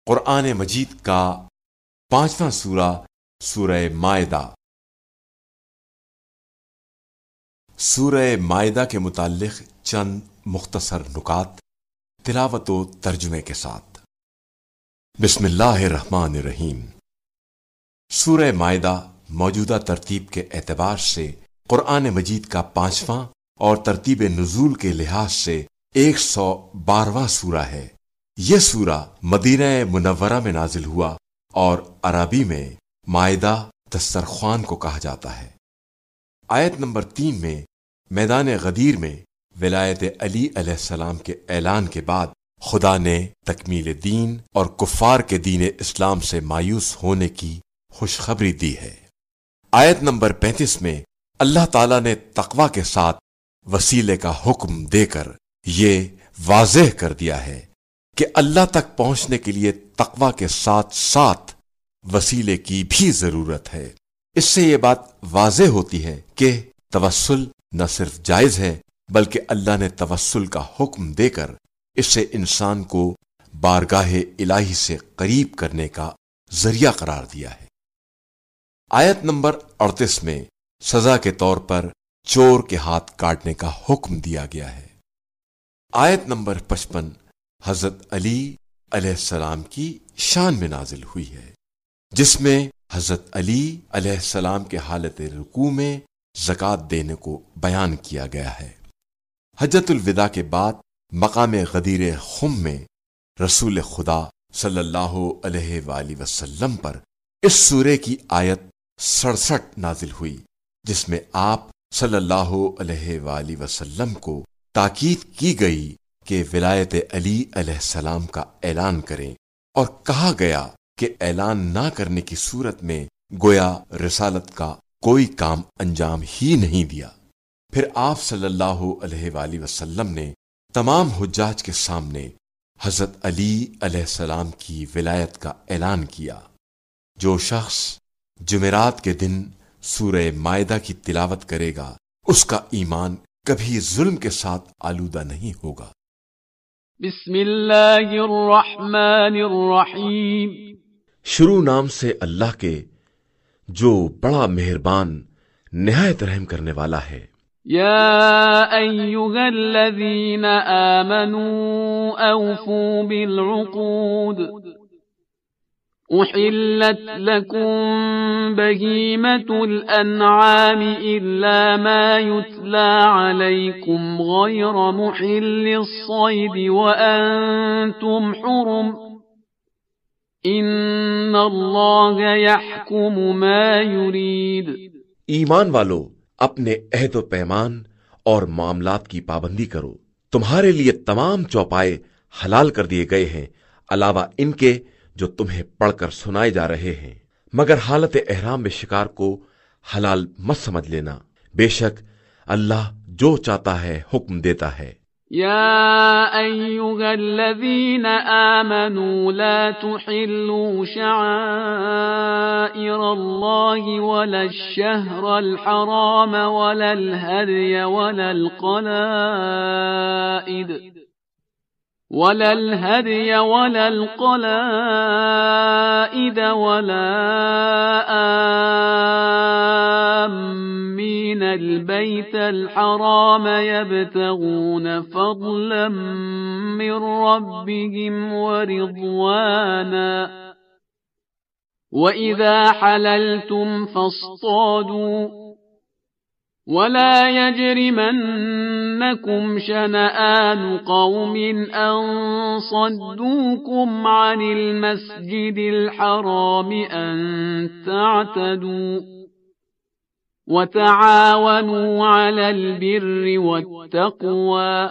قرآن مجید کا 5واں سورہ سورہ مائدہ۔ سورہ مائدہ کے متعلق چند مختصر نکات تلاوت و ترجمے کے ساتھ۔ بسم اللہ الرحمن الرحیم۔ سورہ مائدہ موجودہ ترتیب کے اعتبار سے قرآن مجید کا 5واں اور ترتیب نزول کے لحاظ سے 112واں سورہ ہے۔ یہ سورہ مدینہ منورہ میں نازل ہوا اور عربی میں مائدہ دسترخوان کو کہا جاتا ہے۔ آیت نمبر 3 میں میدان غدیر میں ولایت علی علیہ السلام کے اعلان کے بعد خدا نے تکمیل دین اور کفار کے دین اسلام سے مایوس ہونے کی خوشخبری دی ہے۔ آیت نمبر 35 میں اللہ تعالیٰ نے تقوی کے ساتھ وسیلے کا حکم دے کر یہ واضح کر دیا ہے کہ اللہ تک پہنچنے کے لیے تقوی کے ساتھ ساتھ وسیلے کی بھی ضرورت ہے۔ اس سے یہ بات واضح ہوتی ہے کہ توسل نہ صرف جائز ہے بلکہ اللہ نے توسل کا حکم دے کر اس سے انسان کو بارگاہ الہی سے قریب کرنے کا ذریعہ قرار دیا ہے۔ آیت نمبر 38 میں سزا کے طور پر چور کے ہاتھ کاٹنے کا حکم دیا گیا ہے۔ آیت نمبر 55 حضرت علی علیہ السلام کی شان میں نازل ہوئی ہے، جس میں حضرت علی علیہ السلام کے حالت رکوع میں زکوٰۃ دینے کو بیان کیا گیا ہے۔ حجۃ الوداع کے بعد مقام غدیر خم میں رسول خدا صلی اللہ علیہ وآلہ وسلم پر اس سورے کی آیت 67 نازل ہوئی، جس میں آپ صلی اللہ علیہ وآلہ وسلم کو تاکید کی گئی کہ ولایت علی علیہ السلام کا اعلان کریں، اور کہا گیا کہ اعلان نہ کرنے کی صورت میں گویا رسالت کا کوئی کام انجام ہی نہیں دیا۔ پھر آپ صلی اللہ علیہ وآلہ وسلم نے تمام حجاج کے سامنے حضرت علی علیہ السلام کی ولایت کا اعلان کیا۔ جو شخص جمعرات کے دن سورہ مائدہ کی تلاوت کرے گا اس کا ایمان کبھی ظلم کے ساتھ آلودہ نہیں ہوگا۔ بسم اللہ الرحمن الرحیم۔ شروع نام سے اللہ کے جو بڑا مہربان نہایت رحم کرنے والا ہے۔ یا ایہا الذین آمنوا اوفوا بالعقود احلت لکم بہیمۃ الانعام الا ما یتلی علیکم غیر محل الصید وانتم حرم ان اللہ یحکم ما یرید۔ ایمان والو اپنے عہد و پیمان اور معاملات کی پابندی کرو، تمہارے لیے تمام چوپائے حلال کر دیے گئے ہیں علاوہ ان کے جو تمہیں پڑھ کر سنائے جا رہے ہیں، مگر حالت احرام میں شکار کو حلال مت سمجھ لینا، بے شک اللہ جو چاہتا ہے حکم دیتا ہے۔ یا ایہا الذین آمنوا لا تحلوا شعائر اللہ ولا الشہر الحرام ولا الہدی ولا القلائد ولا آمین البیت الحرام یبتغون فضلا من ربهم ورضوانا وَإِذَا حَلَلْتُمْ فَاصْطَادُوا وَلَا يَجْرِمَنَّكُمْ شَنَآنُ قَوْمٍ أَن صَدُّوكُمْ عَنِ الْمَسْجِدِ الْحَرَامِ أَن تَعْتَدُوا وَتَعَاوَنُوا عَلَى الْبِرِّ وَالتَّقْوَى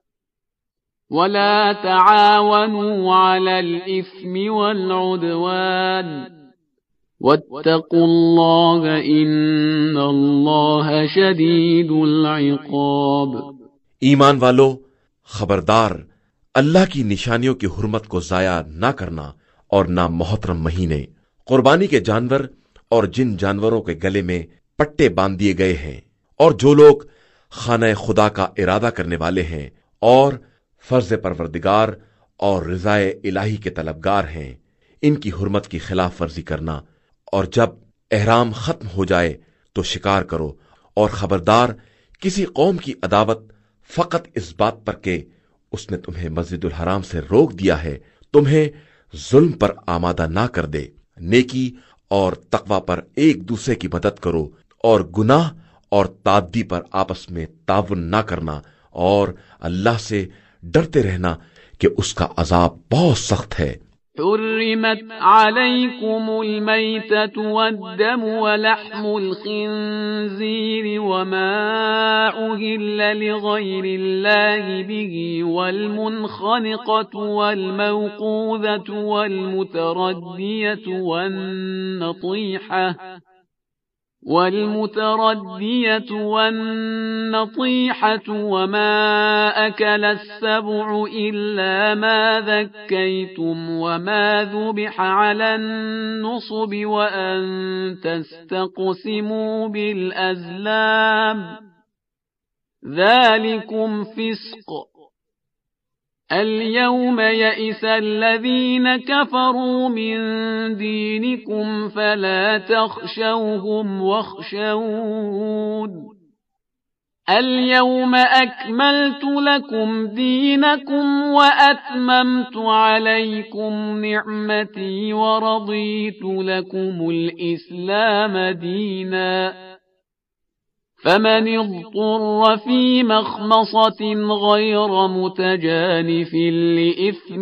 وَلَا تَعَاوَنُوا عَلَى الْإِثْمِ وَالْعُدْوَانِ وَاتَّقُوا اللَّهَ إِنَّ اللَّهَ شَدِيدُ الْعِقَابِ۔ ایمان والو خبردار، اللہ کی نشانیوں کی حرمت کو ضائع نہ کرنا اور نہ محترم مہینے، قربانی کے جانور اور جن جانوروں کے گلے میں پٹے باندھ دیے گئے ہیں، اور جو لوگ خانہ خدا کا ارادہ کرنے والے ہیں اور فرض پروردگار اور رضائے الہی کے طلبگار ہیں، ان کی حرمت کی خلاف ورزی کرنا، اور جب احرام ختم ہو جائے تو شکار کرو، اور خبردار کسی قوم کی عداوت فقط اس بات پر کہ اس نے تمہیں مسجد الحرام سے روک دیا ہے، تمہیں ظلم پر آمادہ نہ کر دے۔ نیکی اور تقوی پر ایک دوسرے کی مدد کرو، اور گناہ اور تعدی پر آپس میں تعاون نہ کرنا، اور اللہ سے ڈرتے رہنا کہ اس کا عذاب بہت سخت ہے۔ حرمت عليكم الميتة والدم ولحم الخنزير وما أهل لغير الله به والمنخنقة والموقوذة والمتردية والنطيحة وما أكل السبع إلا ما ذكيتم وما ذبح على النصب وأن تستقسموا بالأزلام ذلكم فسق اليوم يئس الذين كفروا من دينكم فلا تخشوهم واخشون اليوم أكملت لكم دينكم وأتممت عليكم نعمتي ورضيت لكم الإسلام دينا فمن اضطر في مخمصة غير متجانف لإثم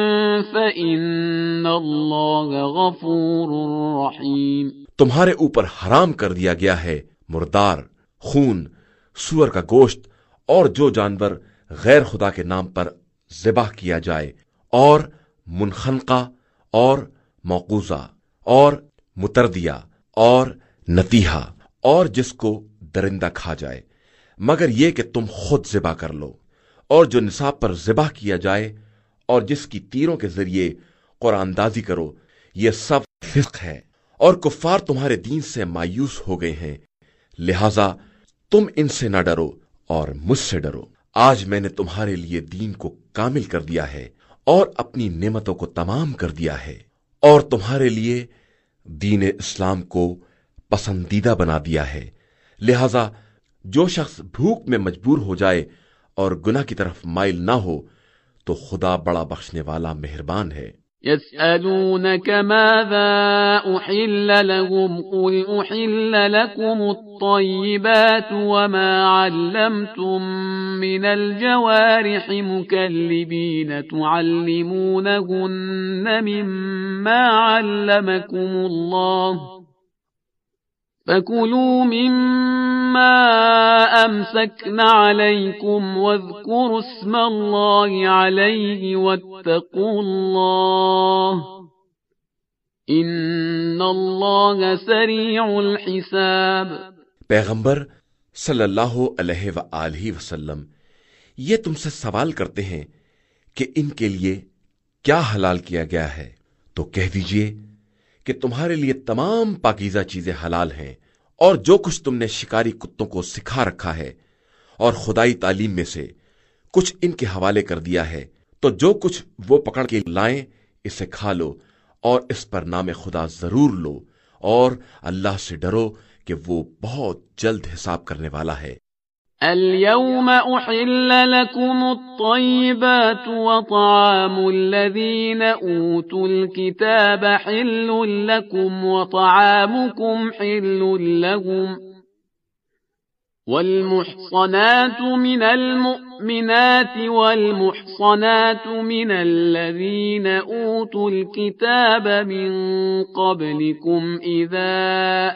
فإن الله غفور رحيم۔ تمہارے اوپر حرام کر دیا گیا ہے مردار، خون، سور کا گوشت، اور جو جانور غیر خدا کے نام پر ذبح کیا جائے، اور منخنقہ اور موقوذہ اور متردیہ اور نتیحہ، اور جس کو درندہ کھا جائے، مگر یہ کہ تم خود ذبح کر لو، اور جو نصاب پر ذبح کیا جائے اور جس کی تیروں کے ذریعے قرآن اندازی کرو، یہ سب فسق ہے، اور کفار تمہارے دین سے مایوس ہو گئے ہیں، لہذا تم ان سے نہ ڈرو اور مجھ سے ڈرو۔ آج میں نے تمہارے لیے دین کو کامل کر دیا ہے اور اپنی نعمتوں کو تمام کر دیا ہے، اور تمہارے لیے دین اسلام کو پسندیدہ بنا دیا ہے، لہذا جو شخص بھوک میں مجبور ہو جائے اور گناہ کی طرف مائل نہ ہو تو خدا بڑا بخشنے والا مہربان ہے۔ يسألونك ماذا أحل لهم قل أحل لكم الطيبات وما علمتم من الجوارح مكلبين تعلمونهن مما علمكم الله فكلوا مما أمسكن عليكم واذكروا اسم الله عليه واتقوا الله إن الله سريع الحساب۔ پیغمبر صلی اللہ علیہ وآلہ وسلم یہ تم سے سوال کرتے ہیں کہ ان کے لیے کیا حلال کیا گیا ہے، تو کہہ دیجئے کہ تمہارے لیے تمام پاکیزہ چیزیں حلال ہیں، اور جو کچھ تم نے شکاری کتوں کو سکھا رکھا ہے اور خدائی تعلیم میں سے کچھ ان کے حوالے کر دیا ہے، تو جو کچھ وہ پکڑ کے لائیں اسے کھا لو، اور اس پر نام خدا ضرور لو، اور اللہ سے ڈرو کہ وہ بہت جلد حساب کرنے والا ہے۔ اليوم أحل لكم الطيبات وطعام الذين أوتوا الكتاب حل لكم وطعامكم حل لهم والمحصنات من المؤمنات والمحصنات من الذين أوتوا الكتاب من قبلكم إذا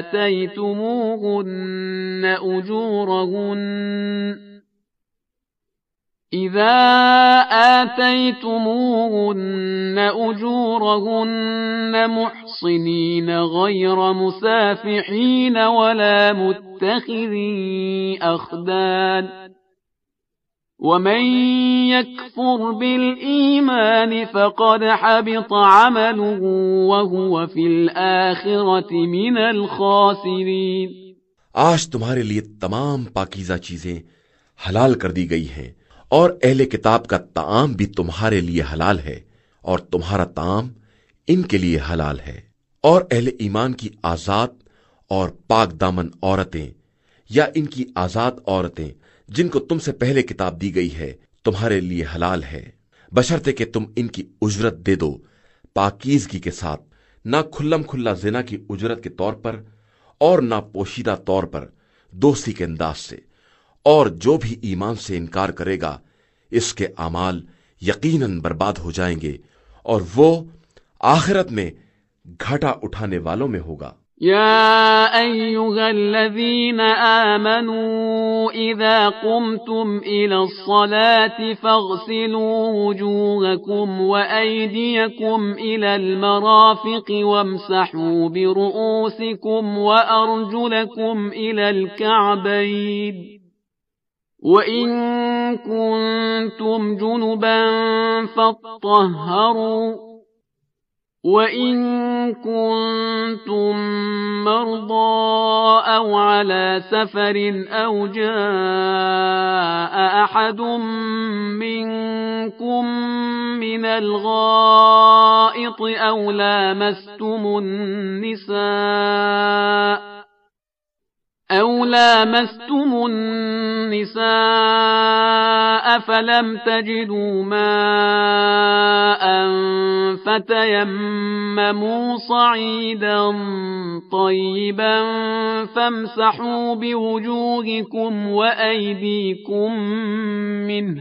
آتيتموهن أجورهن محصنين غير مسافحين ولا متخذي أخدان ومن يكفر بالإيمان فقد حبط عمله وهو في الآخرة من الخاسرين۔ آج تمہارے لیے تمام پاکیزہ چیزیں حلال کر دی گئی ہیں، اور اہل کتاب کا طعام بھی تمہارے لیے حلال ہے اور تمہارا طعام ان کے لیے حلال ہے، اور اہل ایمان کی آزاد اور پاک دامن عورتیں یا ان کی آزاد عورتیں جن کو تم سے پہلے کتاب دی گئی ہے تمہارے لیے حلال ہے، بشرطے کہ تم ان کی اجرت دے دو پاکیزگی کے ساتھ، نہ کھلم کھلا زنا کی اجرت کے طور پر اور نہ پوشیدہ طور پر دوستی کے انداز سے، اور جو بھی ایمان سے انکار کرے گا اس کے اعمال یقیناً برباد ہو جائیں گے اور وہ آخرت میں گھاٹا اٹھانے والوں میں ہوگا۔ يا أيها الذين آمنوا إذا قمتم إلى الصلاة فاغسلوا وجوهكم وأيديكم إلى المرافق وامسحوا برؤوسكم وأرجلكم إلى الكعبين وَإِن كُنتُمْ جُنُبًا فَاطَّهَّرُوا وَإِن كُنتُم مَّرْضَىٰ أَوْ عَلَىٰ سَفَرٍ أَوْ جَاءَ أَحَدٌ مِّنكُم مِّنَ الْغَائِطِ أَوْ لامستم النساء فلم تجدوا ماء فتيمموا صعيدا طيبا فامسحوا بوجوهكم وأيديكم منه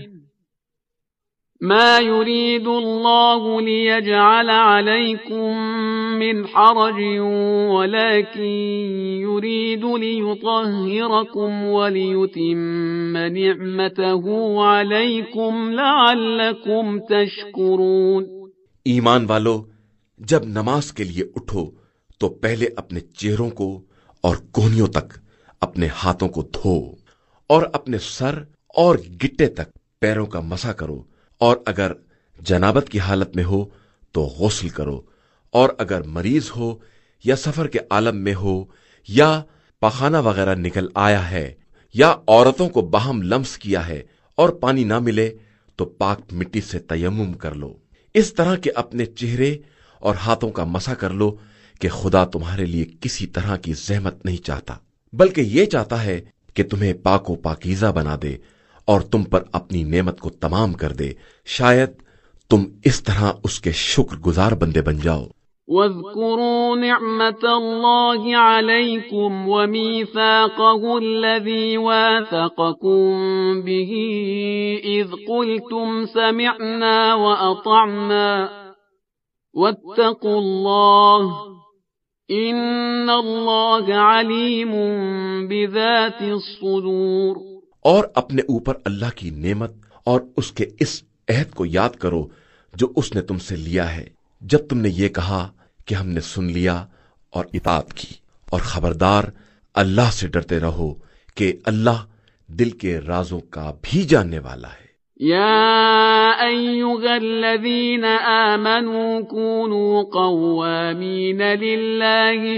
ما يريد الله ليجعل عليكم من حرج ولكن يريد ليطهركم وليتم نعمته عليكم لعلكم تشكرون۔ ایمان والو، جب نماز کے لیے اٹھو تو پہلے اپنے چہروں کو اور کونیوں تک اپنے ہاتھوں کو دھو اور اپنے سر اور گٹے تک پیروں کا مسح کرو، اور اگر جنابت کی حالت میں ہو تو غسل کرو، اور اگر مریض ہو یا سفر کے عالم میں ہو یا پخانہ وغیرہ نکل آیا ہے یا عورتوں کو باہم لمس کیا ہے اور پانی نہ ملے تو پاک مٹی سے تیمم کر لو، اس طرح کہ اپنے چہرے اور ہاتھوں کا مسح کر لو کہ خدا تمہارے لیے کسی طرح کی زحمت نہیں چاہتا، بلکہ یہ چاہتا ہے کہ تمہیں پاک و پاکیزہ بنا دے اور تم پر اپنی نعمت کو تمام کر دے، شاید تم اس طرح اس کے شکر گزار بندے بن جاؤ۔ وَاذْكُرُوا نِعْمَةَ اللَّهِ عَلَيْكُمْ وَمِيثَاقَهُ الَّذِي وَاثَقَكُم بِهِ إِذْ قُلْتُمْ سَمِعْنَا وَأَطَعْنَا وَاتَّقُوا اللَّهَ إِنَّ اللَّهَ عَلِيمٌ بِذَاتِ الصُّدُورِ۔ اور اپنے اوپر اللہ کی نعمت اور اس کے اس عہد کو یاد کرو جو اس نے تم سے لیا ہے جب تم نے یہ کہا کہ ہم نے سن لیا اور اطاعت کی، اور خبردار اللہ سے ڈرتے رہو کہ اللہ دل کے رازوں کا بھی جاننے والا ہے۔ يا أيها الذين آمنوا كونوا قوامين لله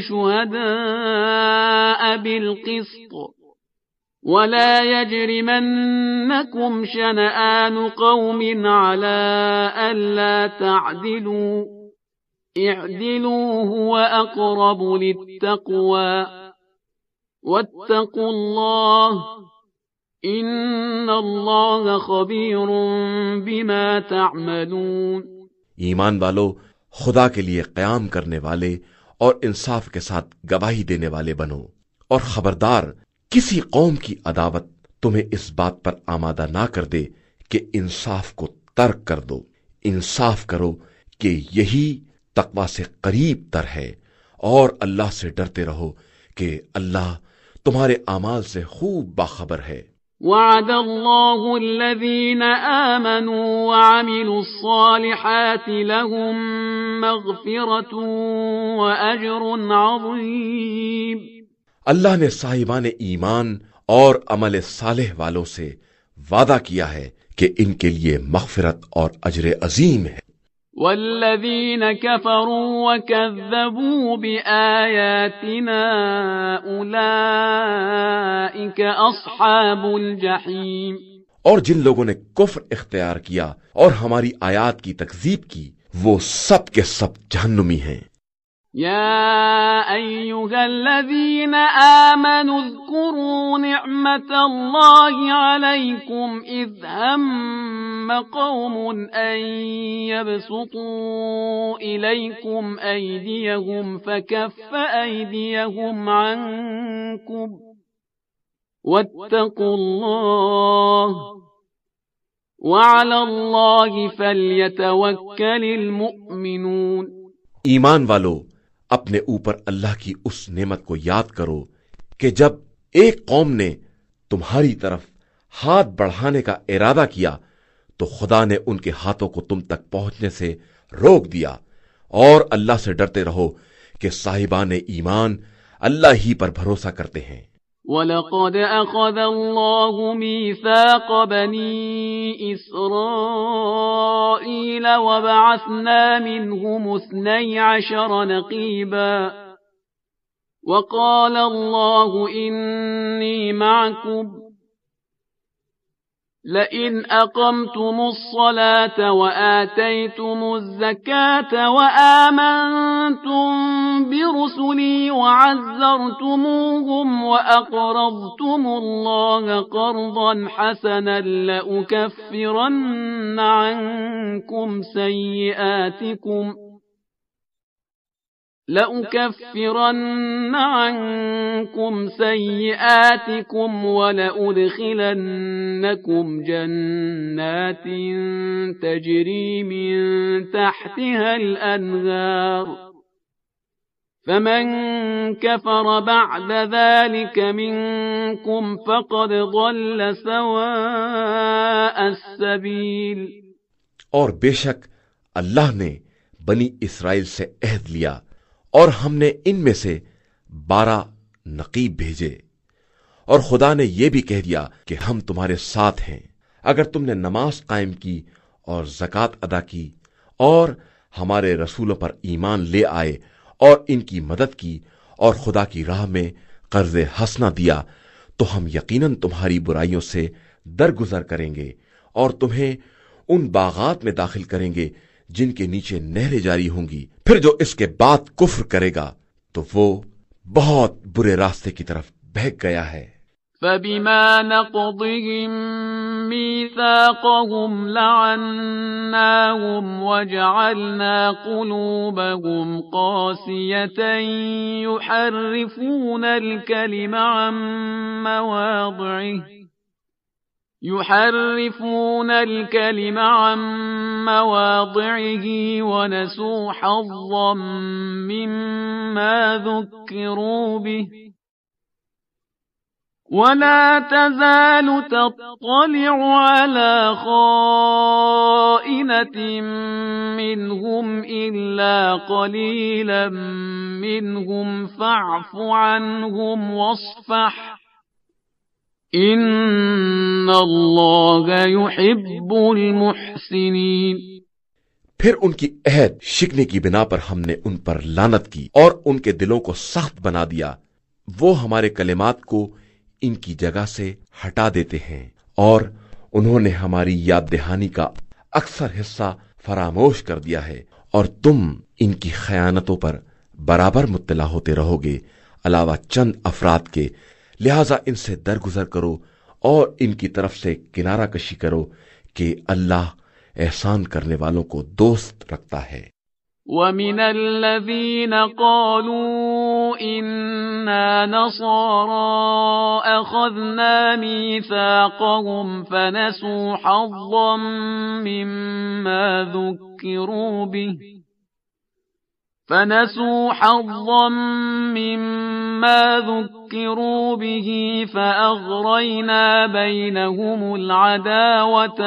شهداء بالقسط ولا يجرمنكم شنآن قوم على ألا تعدلوا اعدلوا هو أقرب للتقوى واتقوا الله ان اللہ خبیر بما تعملون۔ ایمان والو، خدا کے لیے قیام کرنے والے اور انصاف کے ساتھ گواہی دینے والے بنو، اور خبردار کسی قوم کی عداوت تمہیں اس بات پر آمادہ نہ کر دے کہ انصاف کو ترک کر دو۔ انصاف کرو کہ یہی تقوی سے قریب تر ہے، اور اللہ سے ڈرتے رہو کہ اللہ تمہارے اعمال سے خوب باخبر ہے۔ وعد الله الذين آمنوا وعملوا الصالحات لهم مغفرة وأجر عظيم۔ اللہ نے صاحبان ایمان اور عمل صالح والوں سے وعدہ کیا ہے کہ ان کے لیے مغفرت اور اجر عظیم ہے۔ والذین کفروا وکذبوا بآیاتنا اولئک اصحاب الجحیم۔ اور جن لوگوں نے کفر اختیار کیا اور ہماری آیات کی تکذیب کی وہ سب کے سب جہنمی ہیں۔ يا أيها الذين آمنوا اذكروا نعمة الله عليكم إذ هم قوم أن يبسطوا إليكم أيديهم فكف أيديهم عنكم واتقوا الله وعلى الله فليتوكل المؤمنون۔ ایمان والو، اپنے اوپر اللہ کی اس نعمت کو یاد کرو کہ جب ایک قوم نے تمہاری طرف ہاتھ بڑھانے کا ارادہ کیا تو خدا نے ان کے ہاتھوں کو تم تک پہنچنے سے روک دیا، اور اللہ سے ڈرتے رہو کہ صاحبان ایمان اللہ ہی پر بھروسہ کرتے ہیں۔ وَلَقَدْ أَخَذَ اللَّهُ مِيثَاقَ بَنِي إِسْرَائِيلَ وَبَعَثْنَا مِنْهُمُ 12 نَقِيبًا وَقَالَ اللَّهُ إِنِّي مَعَكُمْ لئن أقمتم الصلاة وآتيتم الزكاة وآمنتم برسلي وعزرتموهم وأقرضتم الله قرضا حسنا لأكفرن عنكم سيئاتكم ولأدخلنكم جنات تجري من تحتها الأنهار فمن كفر بعد ذلك منكم فقد ضل سواء السبيل۔ اور بے شک اللہ نے بنی اسرائیل سے عہد لیا اور ہم نے ان میں سے 12 نقیب بھیجے، اور خدا نے یہ بھی کہہ دیا کہ ہم تمہارے ساتھ ہیں اگر تم نے نماز قائم کی اور زکوٰۃ ادا کی اور ہمارے رسولوں پر ایمان لے آئے اور ان کی مدد کی اور خدا کی راہ میں قرض حسنہ دیا تو ہم یقیناً تمہاری برائیوں سے درگزر کریں گے اور تمہیں ان باغات میں داخل کریں گے جن کے نیچے نہریں جاری ہوں گی۔ پھر جو اس کے بعد کفر کرے گا تو وہ بہت برے راستے کی طرف بہک گیا ہے۔ فَبِمَا نَقْضِهِم مِّيثَاقَهُمْ لَعَنَّاهُمْ وَجَعَلْنَا قُلُوبَهُمْ قَاسِيَةً يُحَرِّفُونَ الكلم عن مواضعه ونسوا حظا مما ذكروا به ولا تزال تطلع على خائنة منهم إلا قليلا منهم فاعف عنهم واصفح ان اللہ یحب المحسنین۔ پھر ان کی عہد شکنے کی بنا پر ہم نے ان پر لعنت کی اور ان کے دلوں کو سخت بنا دیا، وہ ہمارے کلمات کو ان کی جگہ سے ہٹا دیتے ہیں اور انہوں نے ہماری یاد دہانی کا اکثر حصہ فراموش کر دیا ہے، اور تم ان کی خیانتوں پر برابر مطلع ہوتے رہو گے علاوہ چند افراد کے، لہذا ان سے درگزر کرو اور ان کی طرف سے کنارہ کشی کرو کہ اللہ احسان کرنے والوں کو دوست رکھتا ہے۔ وَمِنَ الَّذِينَ قَالُوا إِنَّا نَصَارَىٰ أَخَذْنَا مِيثَاقَهُمْ فَنَسُوا حَظًّا مِّمَّا ذُكِّرُوا بِهِ فَأَغْرَيْنَا بَيْنَهُمُ الْعَدَاوَةَ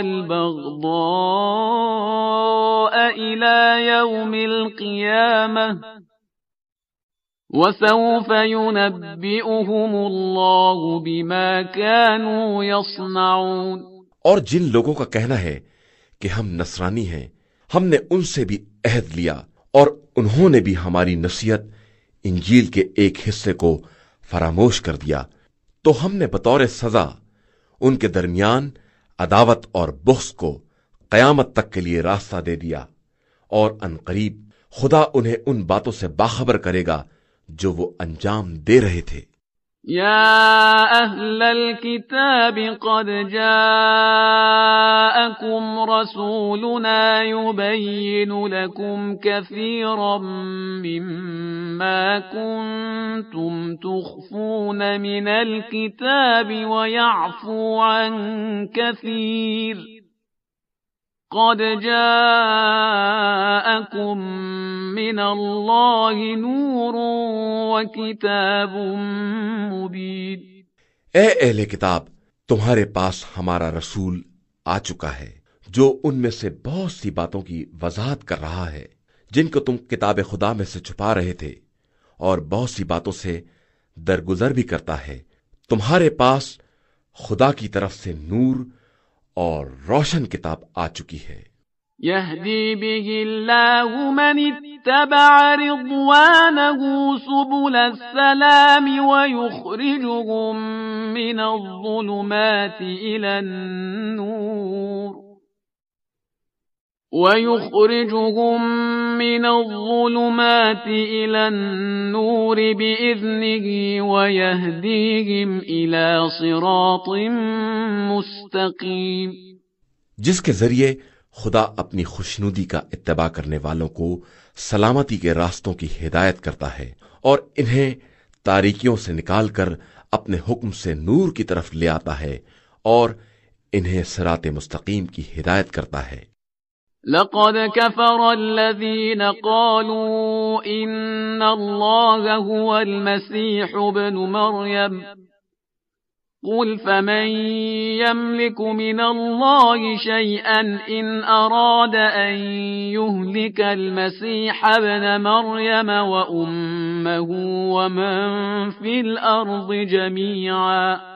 وَالْبَغْضَاءَ إِلَى يَوْمِ الْقِيَامَةِ وَسَوْفَ يُنَبِّئُهُمُ اللَّهُ بِمَا كَانُوا يَصْنَعُونَ۔ اور جن لوگوں کا کہنا ہے کہ ہم نصرانی ہیں، ہم نے ان سے بھی عہد لیا اور انہوں نے بھی ہماری نصیحت انجیل کے ایک حصے کو فراموش کر دیا، تو ہم نے بطور سزا ان کے درمیان عداوت اور بغض کو قیامت تک کے لیے راستہ دے دیا، اور عنقریب خدا انہیں ان باتوں سے باخبر کرے گا جو وہ انجام دے رہے تھے۔ يا أهل الكتاب قد جاءكم رسولنا يبين لكم كثيرا مما كنتم تخفون من الكتاب ويعفو عن كثير قد جاءكم من الله نور وكتاب مبين۔ اے اہل کتاب، تمہارے پاس ہمارا رسول آ چکا ہے جو ان میں سے بہت سی باتوں کی وضاحت کر رہا ہے جن کو تم کتاب خدا میں سے چھپا رہے تھے، اور بہت سی باتوں سے درگزر بھی کرتا ہے۔ تمہارے پاس خدا کی طرف سے نور اور روشن کتاب آ چکی ہے۔ يهدي به الله من اتبع رضوانه سبل السلام ويخرجهم من الظلمات إلى النور بإذنه ويهديهم إلى صراط مستقيم۔ جس کے ذریعے خدا اپنی خوشنودی کا اتباع کرنے والوں کو سلامتی کے راستوں کی ہدایت کرتا ہے، اور انہیں تاریکیوں سے نکال کر اپنے حکم سے نور کی طرف لے آتا ہے، اور انہیں صراط مستقیم کی ہدایت کرتا ہے۔ لقد كفر الذين قالوا إن الله هو المسيح ابن مريم قل فمن يملك من الله شيئا إن أراد أن يهلك المسيح ابن مريم وأمه ومن في الأرض جميعا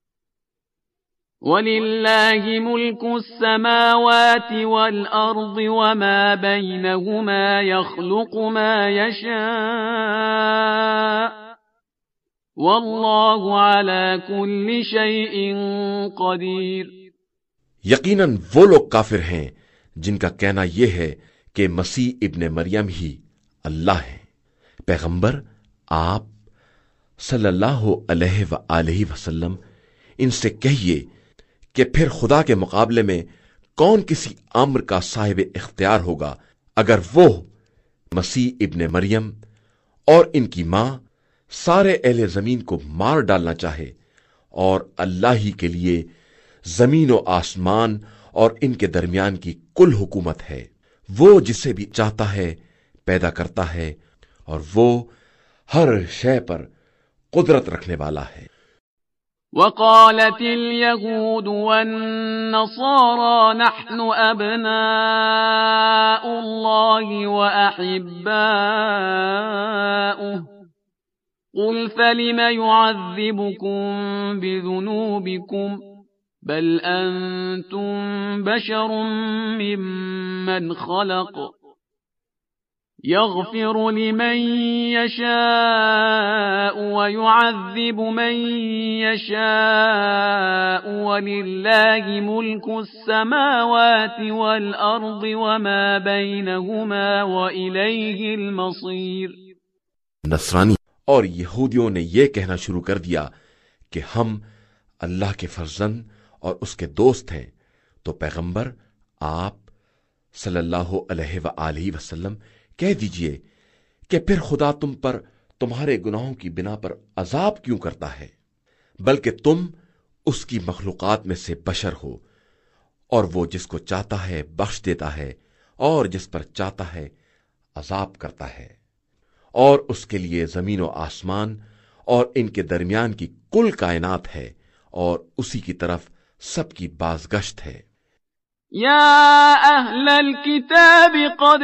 وَلِلَّهِ مُلْكُ السَّمَاوَاتِ وَالْأَرْضِ وَمَا بَيْنَهُمَا يَخْلُقُ مَا يَشَاءُ وَاللَّهُ عَلَى كُلِّ شَيْءٍ قَدِيرٌ۔ یقیناً وہ لوگ کافر ہیں جن کا کہنا یہ ہے کہ مسیح ابن مریم ہی اللہ ہیں۔ پیغمبر آپ صلی اللہ علیہ وآلہ وسلم ان سے کہیے کہ پھر خدا کے مقابلے میں کون کسی امر کا صاحب اختیار ہوگا اگر وہ مسیح ابن مریم اور ان کی ماں سارے اہل زمین کو مار ڈالنا چاہے، اور اللہ ہی کے لیے زمین و آسمان اور ان کے درمیان کی کل حکومت ہے۔ وہ جسے بھی چاہتا ہے پیدا کرتا ہے، اور وہ ہر شے پر قدرت رکھنے والا ہے۔ وقالت اليهود والنصارى نحن أبناء الله وأحباؤه قل فلم يعذبكم بذنوبكم بل أنتم بشر ممن خلق يغفر لمن يشاء ويعذب من يشاء ولله ملك السماوات والأرض وما بينهما وإليه المصير۔ نصرانی اور یہودیوں نے یہ کہنا شروع کر دیا کہ ہم اللہ کے فرزند اور اس کے دوست ہیں، تو پیغمبر آپ صلی اللہ علیہ وآلہ وسلم کہہ دیجئے کہ پھر خدا تم پر تمہارے گناہوں کی بنا پر عذاب کیوں کرتا ہے، بلکہ تم اس کی مخلوقات میں سے بشر ہو، اور وہ جس کو چاہتا ہے بخش دیتا ہے اور جس پر چاہتا ہے عذاب کرتا ہے، اور اس کے لیے زمین و آسمان اور ان کے درمیان کی کل کائنات ہے، اور اسی کی طرف سب کی بازگشت ہے۔ يا أهل الكتاب قد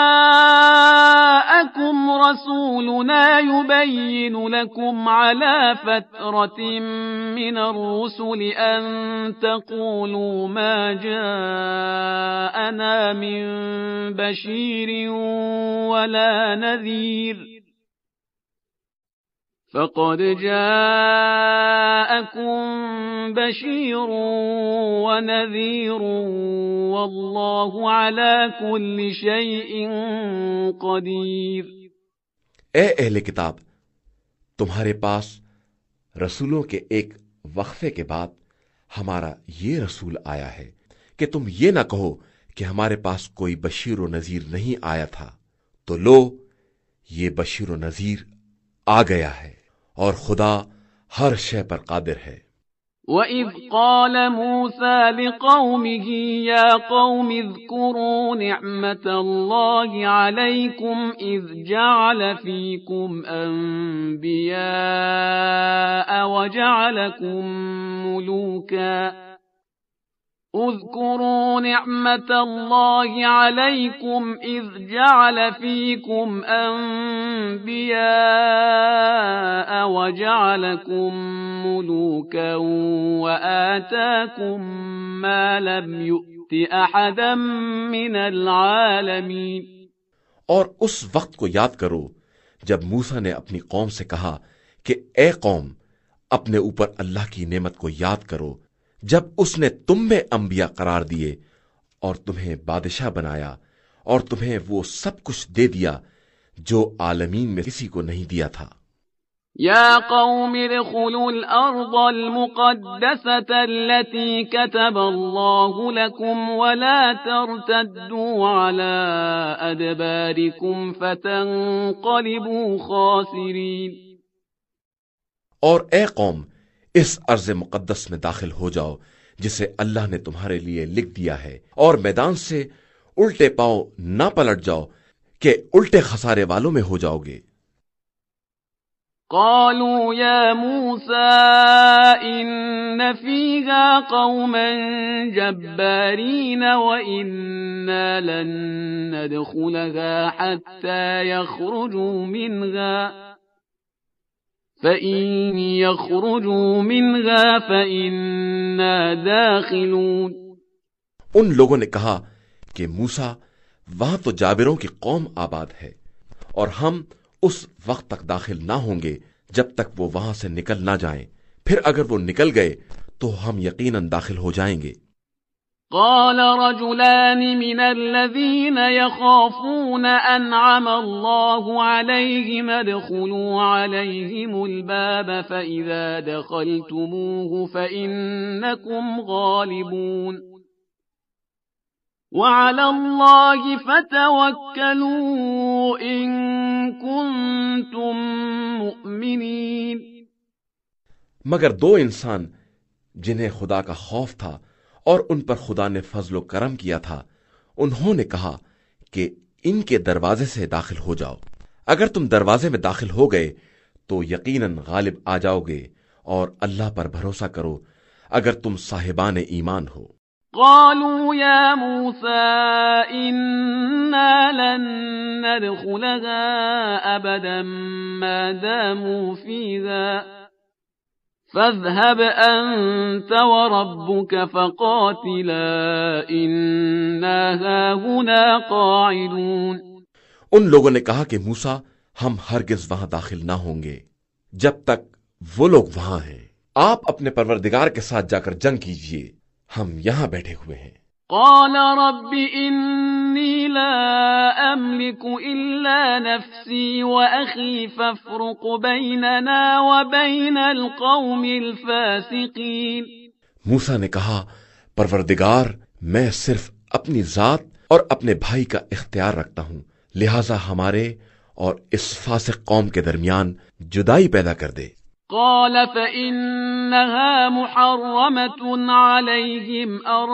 جاءكم رسولنا يبين لكم على فترة من الرسل أن تقولوا ما جاءنا من بشير ولا نذير فقد جاءكم بشير ونذير والله على كل شيء قدير۔ اے اہل کتاب، تمہارے پاس رسولوں کے ایک وقفے کے بعد ہمارا یہ رسول آیا ہے کہ تم یہ نہ کہو کہ ہمارے پاس کوئی بشیر و نذیر نہیں آیا تھا، تو لو یہ بشیر و نذیر آ گیا ہے، اور خدا ہر شے پر قادر ہے۔ وَإِذْ قَالَ مُوسَى لِقَوْمِهِ يَا قَوْمِ اذْكُرُوا نِعْمَةَ اللَّهِ عَلَيْكُمْ إِذْ جَعَلَ فِيكُمْ أَنْبِيَاءَ وَجَعَلَكُمْ مُلُوكًا اذكروا نعمة الله عليكم إذ جعل فيكم أنبياء وجعلكم ملوكا وآتاكم ما لم يؤت أحدا من العالمين۔ اور اس وقت کو یاد کرو جب موسیٰ نے اپنی قوم سے کہا کہ اے قوم، اپنے اوپر اللہ کی نعمت کو یاد کرو جب اس نے تم میں انبیاء قرار دیے اور تمہیں بادشاہ بنایا اور تمہیں وہ سب کچھ دے دیا جو عالمین میں کسی کو نہیں دیا تھا۔ یا قوم ادخلوا الارض المقدسة التي كتب الله لكم ولا ترتدوا على ادباركم فتنقلبوا خاسرين۔ اور اے قوم، اس ارض مقدس میں داخل ہو جاؤ جسے اللہ نے تمہارے لیے لکھ دیا ہے، اور میدان سے الٹے پاؤں نہ پلٹ جاؤ کہ الٹے خسارے والوں میں ہو جاؤ گے۔ قالوا يا موسى إن فيها قوما جبارين وإنا لن ندخلها حتى يخرجوا منها فَإِن يَخْرُجُوا مِنْهَا فَإِنَّا دَاخِلُونَ۔ ان لوگوں نے کہا کہ موسیٰ، وہاں تو جابروں کی قوم آباد ہے، اور ہم اس وقت تک داخل نہ ہوں گے جب تک وہ وہاں سے نکل نہ جائیں، پھر اگر وہ نکل گئے تو ہم یقیناً داخل ہو جائیں گے۔ قال رجلان من الذين يخافون أنعم الله عليهم ادخلوا عليهم الباب فإذا دخلتموه فإنكم غالبون وعلى الله فتوكلوا إن كنتم مؤمنين۔ مگر دو انسان جنہیں خدا کا خوف تھا اور ان پر خدا نے فضل و کرم کیا تھا، انہوں نے کہا کہ ان کے دروازے سے داخل ہو جاؤ، اگر تم دروازے میں داخل ہو گئے تو یقیناً غالب آ جاؤ گے، اور اللہ پر بھروسہ کرو اگر تم صاحبان ایمان ہو۔ قالوا يا موسى إنا لن ندخلها أبدا ما داموا فيها فاذهب أنت وربك فقاتلا إنا هاهنا قاعدون۔ ان لوگوں نے کہا کہ موسیٰ، ہم ہرگز وہاں داخل نہ ہوں گے جب تک وہ لوگ وہاں ہیں، آپ اپنے پروردگار کے ساتھ جا کر جنگ کیجئے، ہم یہاں بیٹھے ہوئے ہیں۔ قال رب إني لا أملك إلا نفسي وأخي فافرق بيننا وبين القوم الفاسقين۔ موسیٰ نے کہا، پروردگار، میں صرف اپنی ذات اور اپنے بھائی کا اختیار رکھتا ہوں، لہذا ہمارے اور اس فاسق قوم کے درمیان جدائی پیدا کر دے۔ قال فإنها محرمة عليهم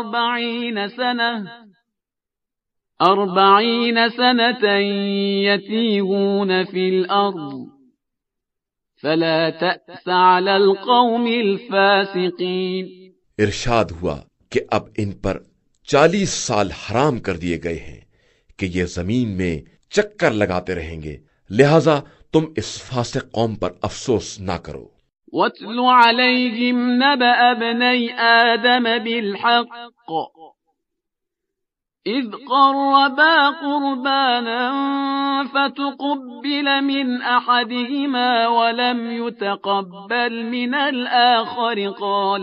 40 سنة يتيهون في الأرض فلا تأس على القوم الفاسقين۔ ارشاد ہوا کہ اب ان پر 40 سال حرام کر دیے گئے ہیں کہ یہ زمین میں چکر لگاتے رہیں گے، لہذا تم اس فاسق قوم پر افسوس نہ کرو۔ وَاتْلُ عَلَيْهِمْ نَبَأَ ابْنَيْ آدَمَ بِالْحَقِّ إذ قربا قربانا فتقبل من أحدهما ولم يتقبل من الآخر قال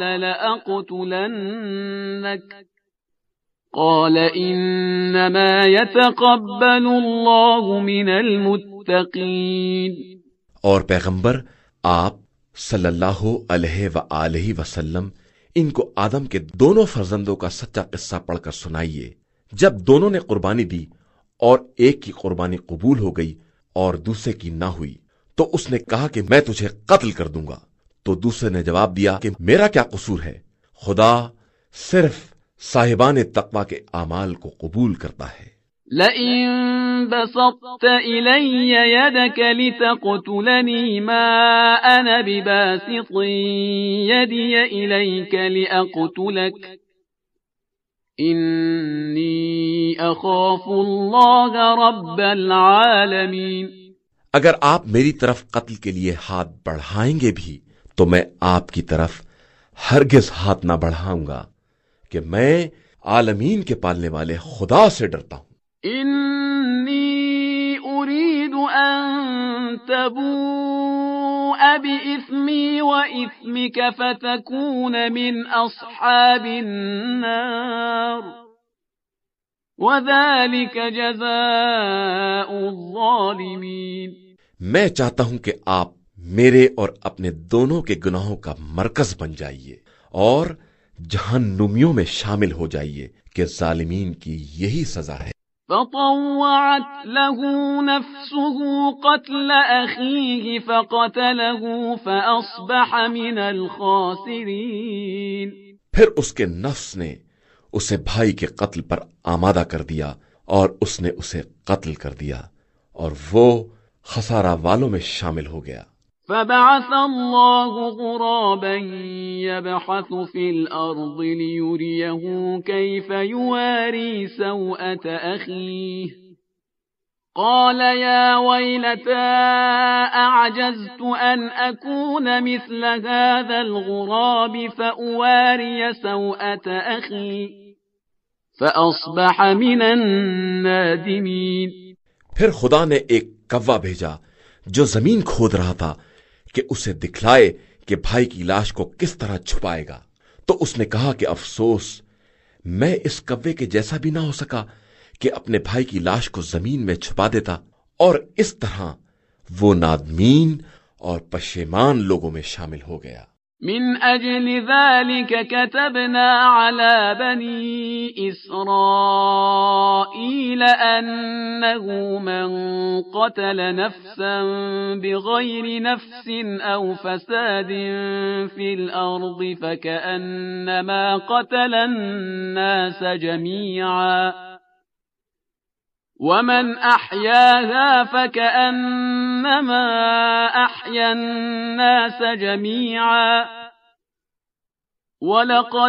لأقتلنك قال إنما يتقبل الله من المتقين۔ اور پیغمبر آپ صلی اللہ علیہ وآلہ وسلم ان کو آدم کے دونوں فرزندوں کا سچا قصہ پڑھ کر سنائیے۔ جب دونوں نے قربانی دی اور ایک کی قربانی قبول ہو گئی اور دوسرے کی نہ ہوئی تو اس نے کہا کہ میں تجھے قتل کر دوں گا، تو دوسرے نے جواب دیا کہ میرا کیا قصور ہے، خدا صرف صاحبان تقوی کے اعمال کو قبول کرتا ہے۔ لئن بسطت إلي يدك لتقتلني ما أنا بباسط يدي إليك لأقتلك إني أخاف الله رب العالمين۔ اگر آپ میری طرف قتل کے لیے ہاتھ بڑھائیں گے بھی تو میں آپ کی طرف ہرگز ہاتھ نہ بڑھاؤں گا کہ میں عالمین کے پالنے والے خدا سے ڈرتا ہوں۔ إني أريد أن تبوء بإثمي وإثمك فتكون من أصحاب النار وذلك جزاء الظالمين۔ میں چاہتا ہوں کہ آپ میرے اور اپنے دونوں کے گناہوں کا مرکز بن جائیے اور جہنمیوں میں شامل ہو جائیے کہ ظالمین کی یہی سزا ہے۔ فطوعت له نفسه قتل أخيه فقتله فأصبح من الخاسرين۔ پھر اس کے نفس نے اسے بھائی کے قتل پر آمادہ کر دیا اور اس نے اسے قتل کر دیا اور وہ خسارہ والوں میں شامل ہو گیا۔ فبعث الله غرابا يبحث في الأرض ليريه كيف يواري سوءة أخيه قال يا ويلتى أعجزت أن أكون مثل هذا الغراب فأواري سوءة أخي فأصبح من النادمين۔ پھر خدا نے ایک کوا بھیجا جو زمین کھود رہا تھا کہ اسے دکھلائے کہ بھائی کی لاش کو کس طرح چھپائے گا، تو اس نے کہا کہ افسوس، میں اس کوے کے جیسا بھی نہ ہو سکا کہ اپنے بھائی کی لاش کو زمین میں چھپا دیتا، اور اس طرح وہ نادمین اور پشیمان لوگوں میں شامل ہو گیا۔ من أجل ذلك كتبنا على بني إسرائيل أنه من قتل نفسا بغير نفس أو فساد في الأرض فكأنما قتل الناس جميعا ومن أحياها فكأنما أحيا الناس جميعا ولقد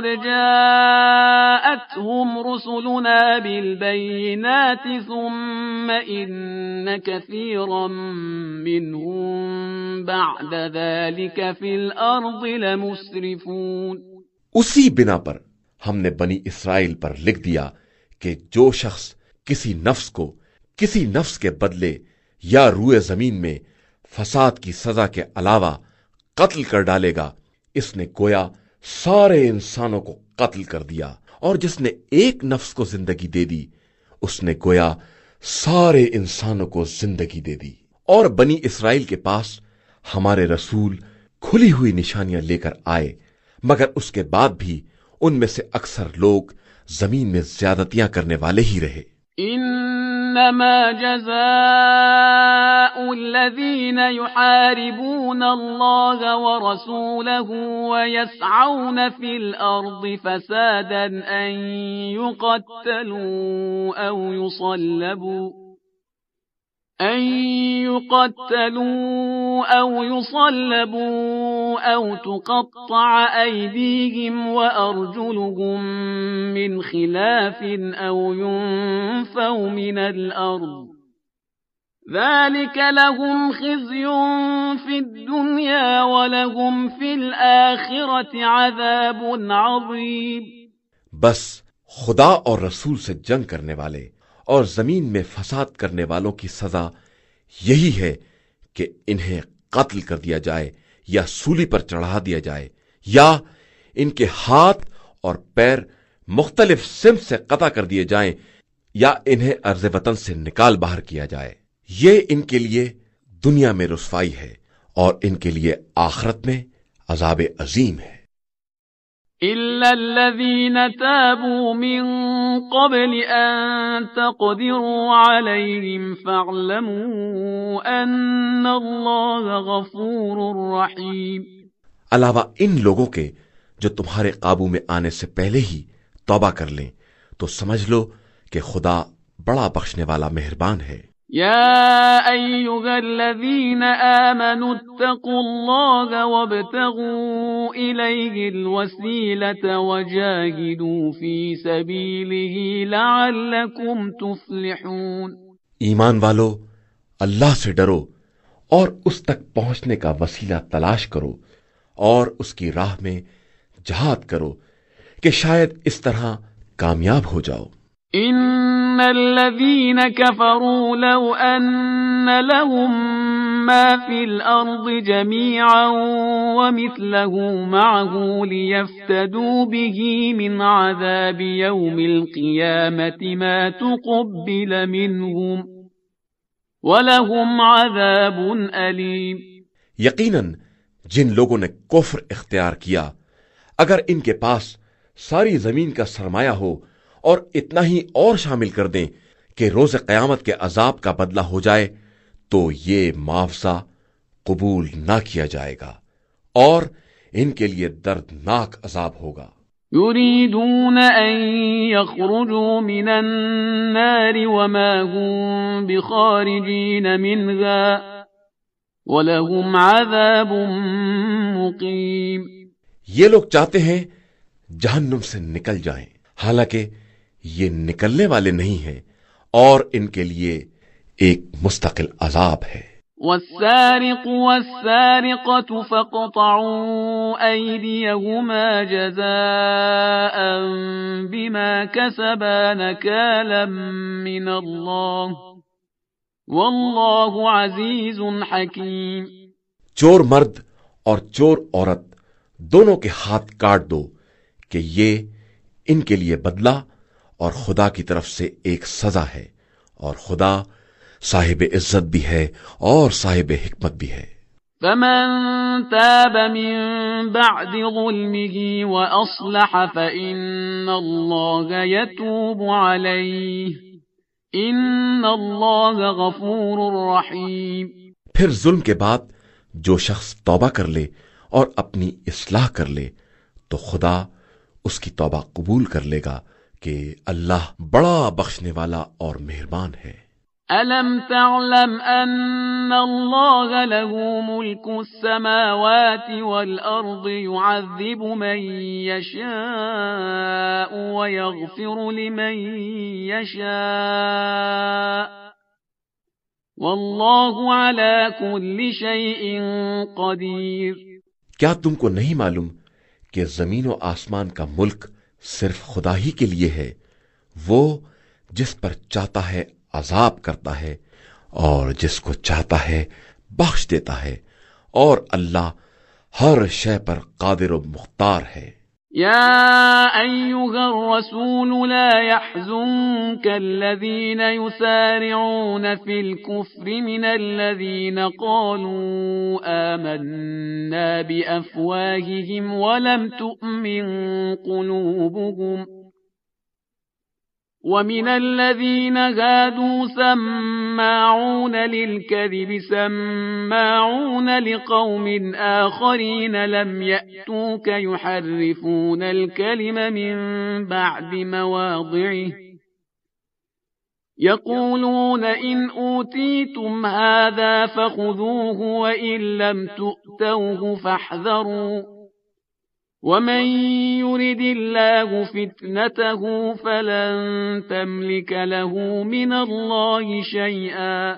جاءتهم رسلنا بالبينات ثم إن كثيرا منهم بعد ذلك في الأرض لمسرفون۔ اسی بنا پر ہم نے بنی اسرائیل پر لکھ دیا کہ جو شخص کسی نفس کو کسی نفس کے بدلے یا روئے زمین میں فساد کی سزا کے علاوہ قتل کر ڈالے گا، اس نے گویا سارے انسانوں کو قتل کر دیا، اور جس نے ایک نفس کو زندگی دے دی اس نے گویا سارے انسانوں کو زندگی دے دی۔ اور بنی اسرائیل کے پاس ہمارے رسول کھلی ہوئی نشانیاں لے کر آئے، مگر اس کے بعد بھی ان میں سے اکثر لوگ زمین میں زیادتیاں کرنے والے ہی رہے۔ إنما جزاء الذين يحاربون الله ورسوله ويسعون في الأرض فسادا أن يقتلوا أو يصلبوا أو تقطع أيديهم وأرجلهم من خلاف أو ينفوا من الأرض ذلك لهم خزي في الدنيا ولهم في الآخرة عذاب عظيم۔ بس خدا اور رسول سے جنگ کرنے والے اور زمین میں فساد کرنے والوں کی سزا یہی ہے کہ انہیں قتل کر دیا جائے یا سولی پر چڑھا دیا جائے، یا ان کے ہاتھ اور پیر مختلف سمت سے قطع کر دیے جائیں، یا انہیں ارض وطن سے نکال باہر کیا جائے۔ یہ ان کے لیے دنیا میں رسوائی ہے اور ان کے لیے آخرت میں عذاب عظیم ہے۔ إِلَّا الَّذِينَ تَابُوا مِن قَبْلِ أَن تَقْدِرُوا عَلَيْهِمْ فَاعْلَمُوا أَنَّ اللَّهَ غَفُورٌ رَّحِيمٌ۔ علاوہ ان لوگوں کے جو تمہارے قابو میں آنے سے پہلے ہی توبہ کر لیں تو سمجھ لو کہ خدا بڑا بخشنے والا مہربان ہے۔ يا أيها الذين آمنوا اتقوا الله وابتغوا إليه الوسيلة وجاهدوا في سبيله لعلكم تفلحون۔ ایمان والو، اللہ سے ڈرو اور اس تک پہنچنے کا وسیلہ تلاش کرو اور اس کی راہ میں جہاد کرو کہ شاید اس طرح کامیاب ہو جاؤ۔ إن الذين كفروا لو أن لهم ما في الأرض جميعا ومثله معه ليفتدوا به من عذاب يوم القيامة ما تقبل منهم وَلَهُمْ عَذَابٌ أَلِيمٌ۔ یقیناً جن لوگوں نے کفر اختیار کیا، اگر ان کے پاس ساری زمین کا سرمایہ ہو اور اتنا ہی اور شامل کر دیں کہ روز قیامت کے عذاب کا بدلہ ہو جائے، تو یہ معاوضہ قبول نہ کیا جائے گا اور ان کے لیے دردناک عذاب ہوگا۔ يريدون أن يخرجوا من النار وما هم بخارجين منها ولهم عذاب مقيم۔ یہ لوگ چاہتے ہیں جہنم سے نکل جائیں، حالانکہ یہ نکلنے والے نہیں ہیں اور ان کے لیے ایک مستقل عذاب ہے۔ والسارق والسارقة فاقطعوا أيديهما جزاء بما كسبا نكالا من الله والله عزيز حكيم۔ چور مرد اور چور عورت دونوں کے ہاتھ کاٹ دو کہ یہ ان کے لیے بدلہ اور خدا کی طرف سے ایک سزا ہے، اور خدا صاحب عزت بھی ہے اور صاحب حکمت بھی ہے۔ فمن تاب من بعد ظلمه وأصلح فإن الله يتوب عليه إن الله غفور رحيم۔ پھر ظلم کے بعد جو شخص توبہ کر لے اور اپنی اصلاح کر لے تو خدا اس کی توبہ قبول کر لے گا کہ اللہ بڑا بخشنے والا اور مہربان ہے۔ أَلَمْ تَعْلَمْ أَنَّ اللَّهَ لَهُ مُلْكُ السَّمَاوَاتِ وَالْأَرْضِ يُعَذِّبُ مَن يَشَاءُ وَيَغْفِرُ لِمَن يَشَاءُ وَاللَّهُ عَلَى كُلِّ شَيْءٍ قَدِيرٌ۔ کیا تم کو نہیں معلوم کہ زمین و آسمان کا ملک صرف خدا ہی کے لیے ہے؟ وہ جس پر چاہتا ہے عذاب کرتا ہے اور جس کو چاہتا ہے بخش دیتا ہے، اور اللہ ہر شے پر قادر و مختار ہے۔ يا أيها الرسول لا يحزنك الذين يسارعون في الكفر من الذين قالوا آمنا بأفواههم ولم تؤمن قلوبهم ومن الذين هادوا سماعون للكذب سماعون لقوم آخرين لم يأتوك يحرفون الكلم من بعد مواضعه يقولون إن أوتيتم هذا فخذوه وإن لم تؤتوه فاحذروا ومن يرد الله فتنته فلن تملك له من الله شيئا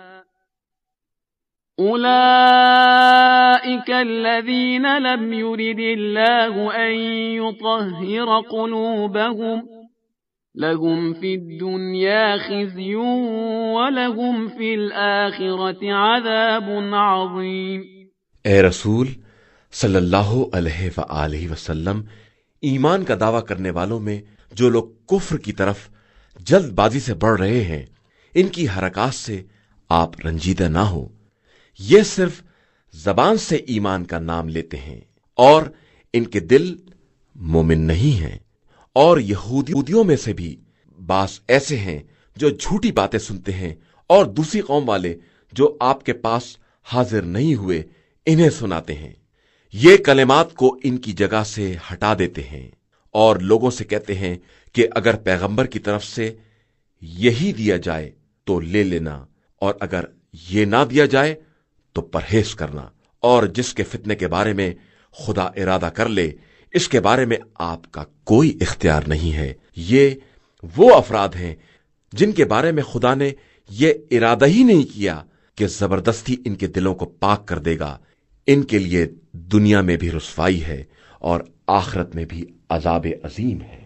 أولئك الذين لم يرد الله أن يطهر قلوبهم لهم في الدنيا خزي ولهم في الآخرة عذاب عظيم۔ اے رسول صلی اللہ علیہ وآلہ وسلم، ایمان کا دعویٰ کرنے والوں میں جو لوگ کفر کی طرف جلد بازی سے بڑھ رہے ہیں، ان کی حرکات سے آپ رنجیدہ نہ ہو۔ یہ صرف زبان سے ایمان کا نام لیتے ہیں اور ان کے دل مومن نہیں ہیں، اور یہودیوں میں سے بھی بعض ایسے ہیں جو جھوٹی باتیں سنتے ہیں، اور دوسری قوم والے جو آپ کے پاس حاضر نہیں ہوئے انہیں سناتے ہیں۔ یہ کلمات کو ان کی جگہ سے ہٹا دیتے ہیں اور لوگوں سے کہتے ہیں کہ اگر پیغمبر کی طرف سے یہی دیا جائے تو لے لینا، اور اگر یہ نہ دیا جائے تو پرہیز کرنا، اور جس کے فتنے کے بارے میں خدا ارادہ کر لے اس کے بارے میں آپ کا کوئی اختیار نہیں ہے۔ یہ وہ افراد ہیں جن کے بارے میں خدا نے یہ ارادہ ہی نہیں کیا کہ زبردستی ان کے دلوں کو پاک کر دے گا۔ ان کے لیے دنیا میں بھی رسوائی ہے اور آخرت میں بھی عذاب عظیم ہے۔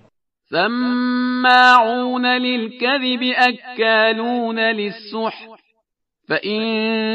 سماعون للكذب أكالون للسحت فإن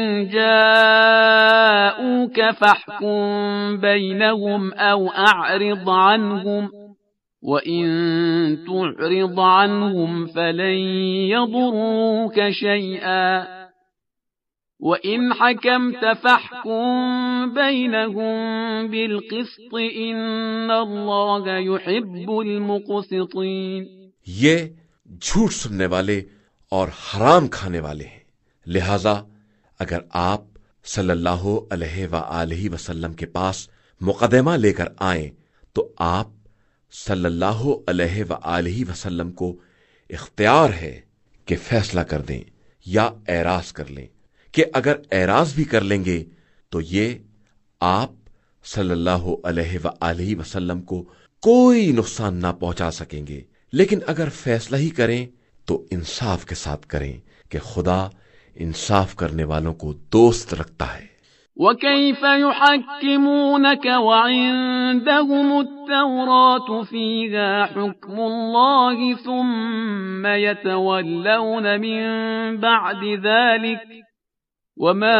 جاءوك فاحكم بينهم أو أعرض عنهم وإن تعرض عنهم فلن يضروك شيئا وَإِنْ حَكَمْتَ فَاحْكُمْ بَيْنَهُمْ بِالْقِسْطِ إِنَّ اللَّهَ يُحِبُّ الْمُقْسِطِينَ۔ یہ جھوٹ سننے والے اور حرام کھانے والے ہیں، لہذا اگر آپ صلی اللہ علیہ وآلہ وسلم کے پاس مقدمہ لے کر آئیں تو آپ صلی اللہ علیہ وآلہ وسلم کو اختیار ہے کہ فیصلہ کر دیں یا اعراض کر لیں، کہ اگر اعراض بھی کر لیں گے تو یہ آپ صلی اللہ علیہ وآلہ وسلم کو کوئی نقصان نہ پہنچا سکیں گے، لیکن اگر فیصلہ ہی کریں تو انصاف کے ساتھ کریں کہ خدا انصاف کرنے والوں کو دوست رکھتا ہے۔ وَكَيْفَ يُحَكِّمُونَكَ وَعِندَهُمُ التَّوْرَاةُ فِيهَا حُكْمُ اللَّهِ ثُمَّ يَتَوَلَّوْنَ مِن بَعْدِ ذَلِكَ وَمَا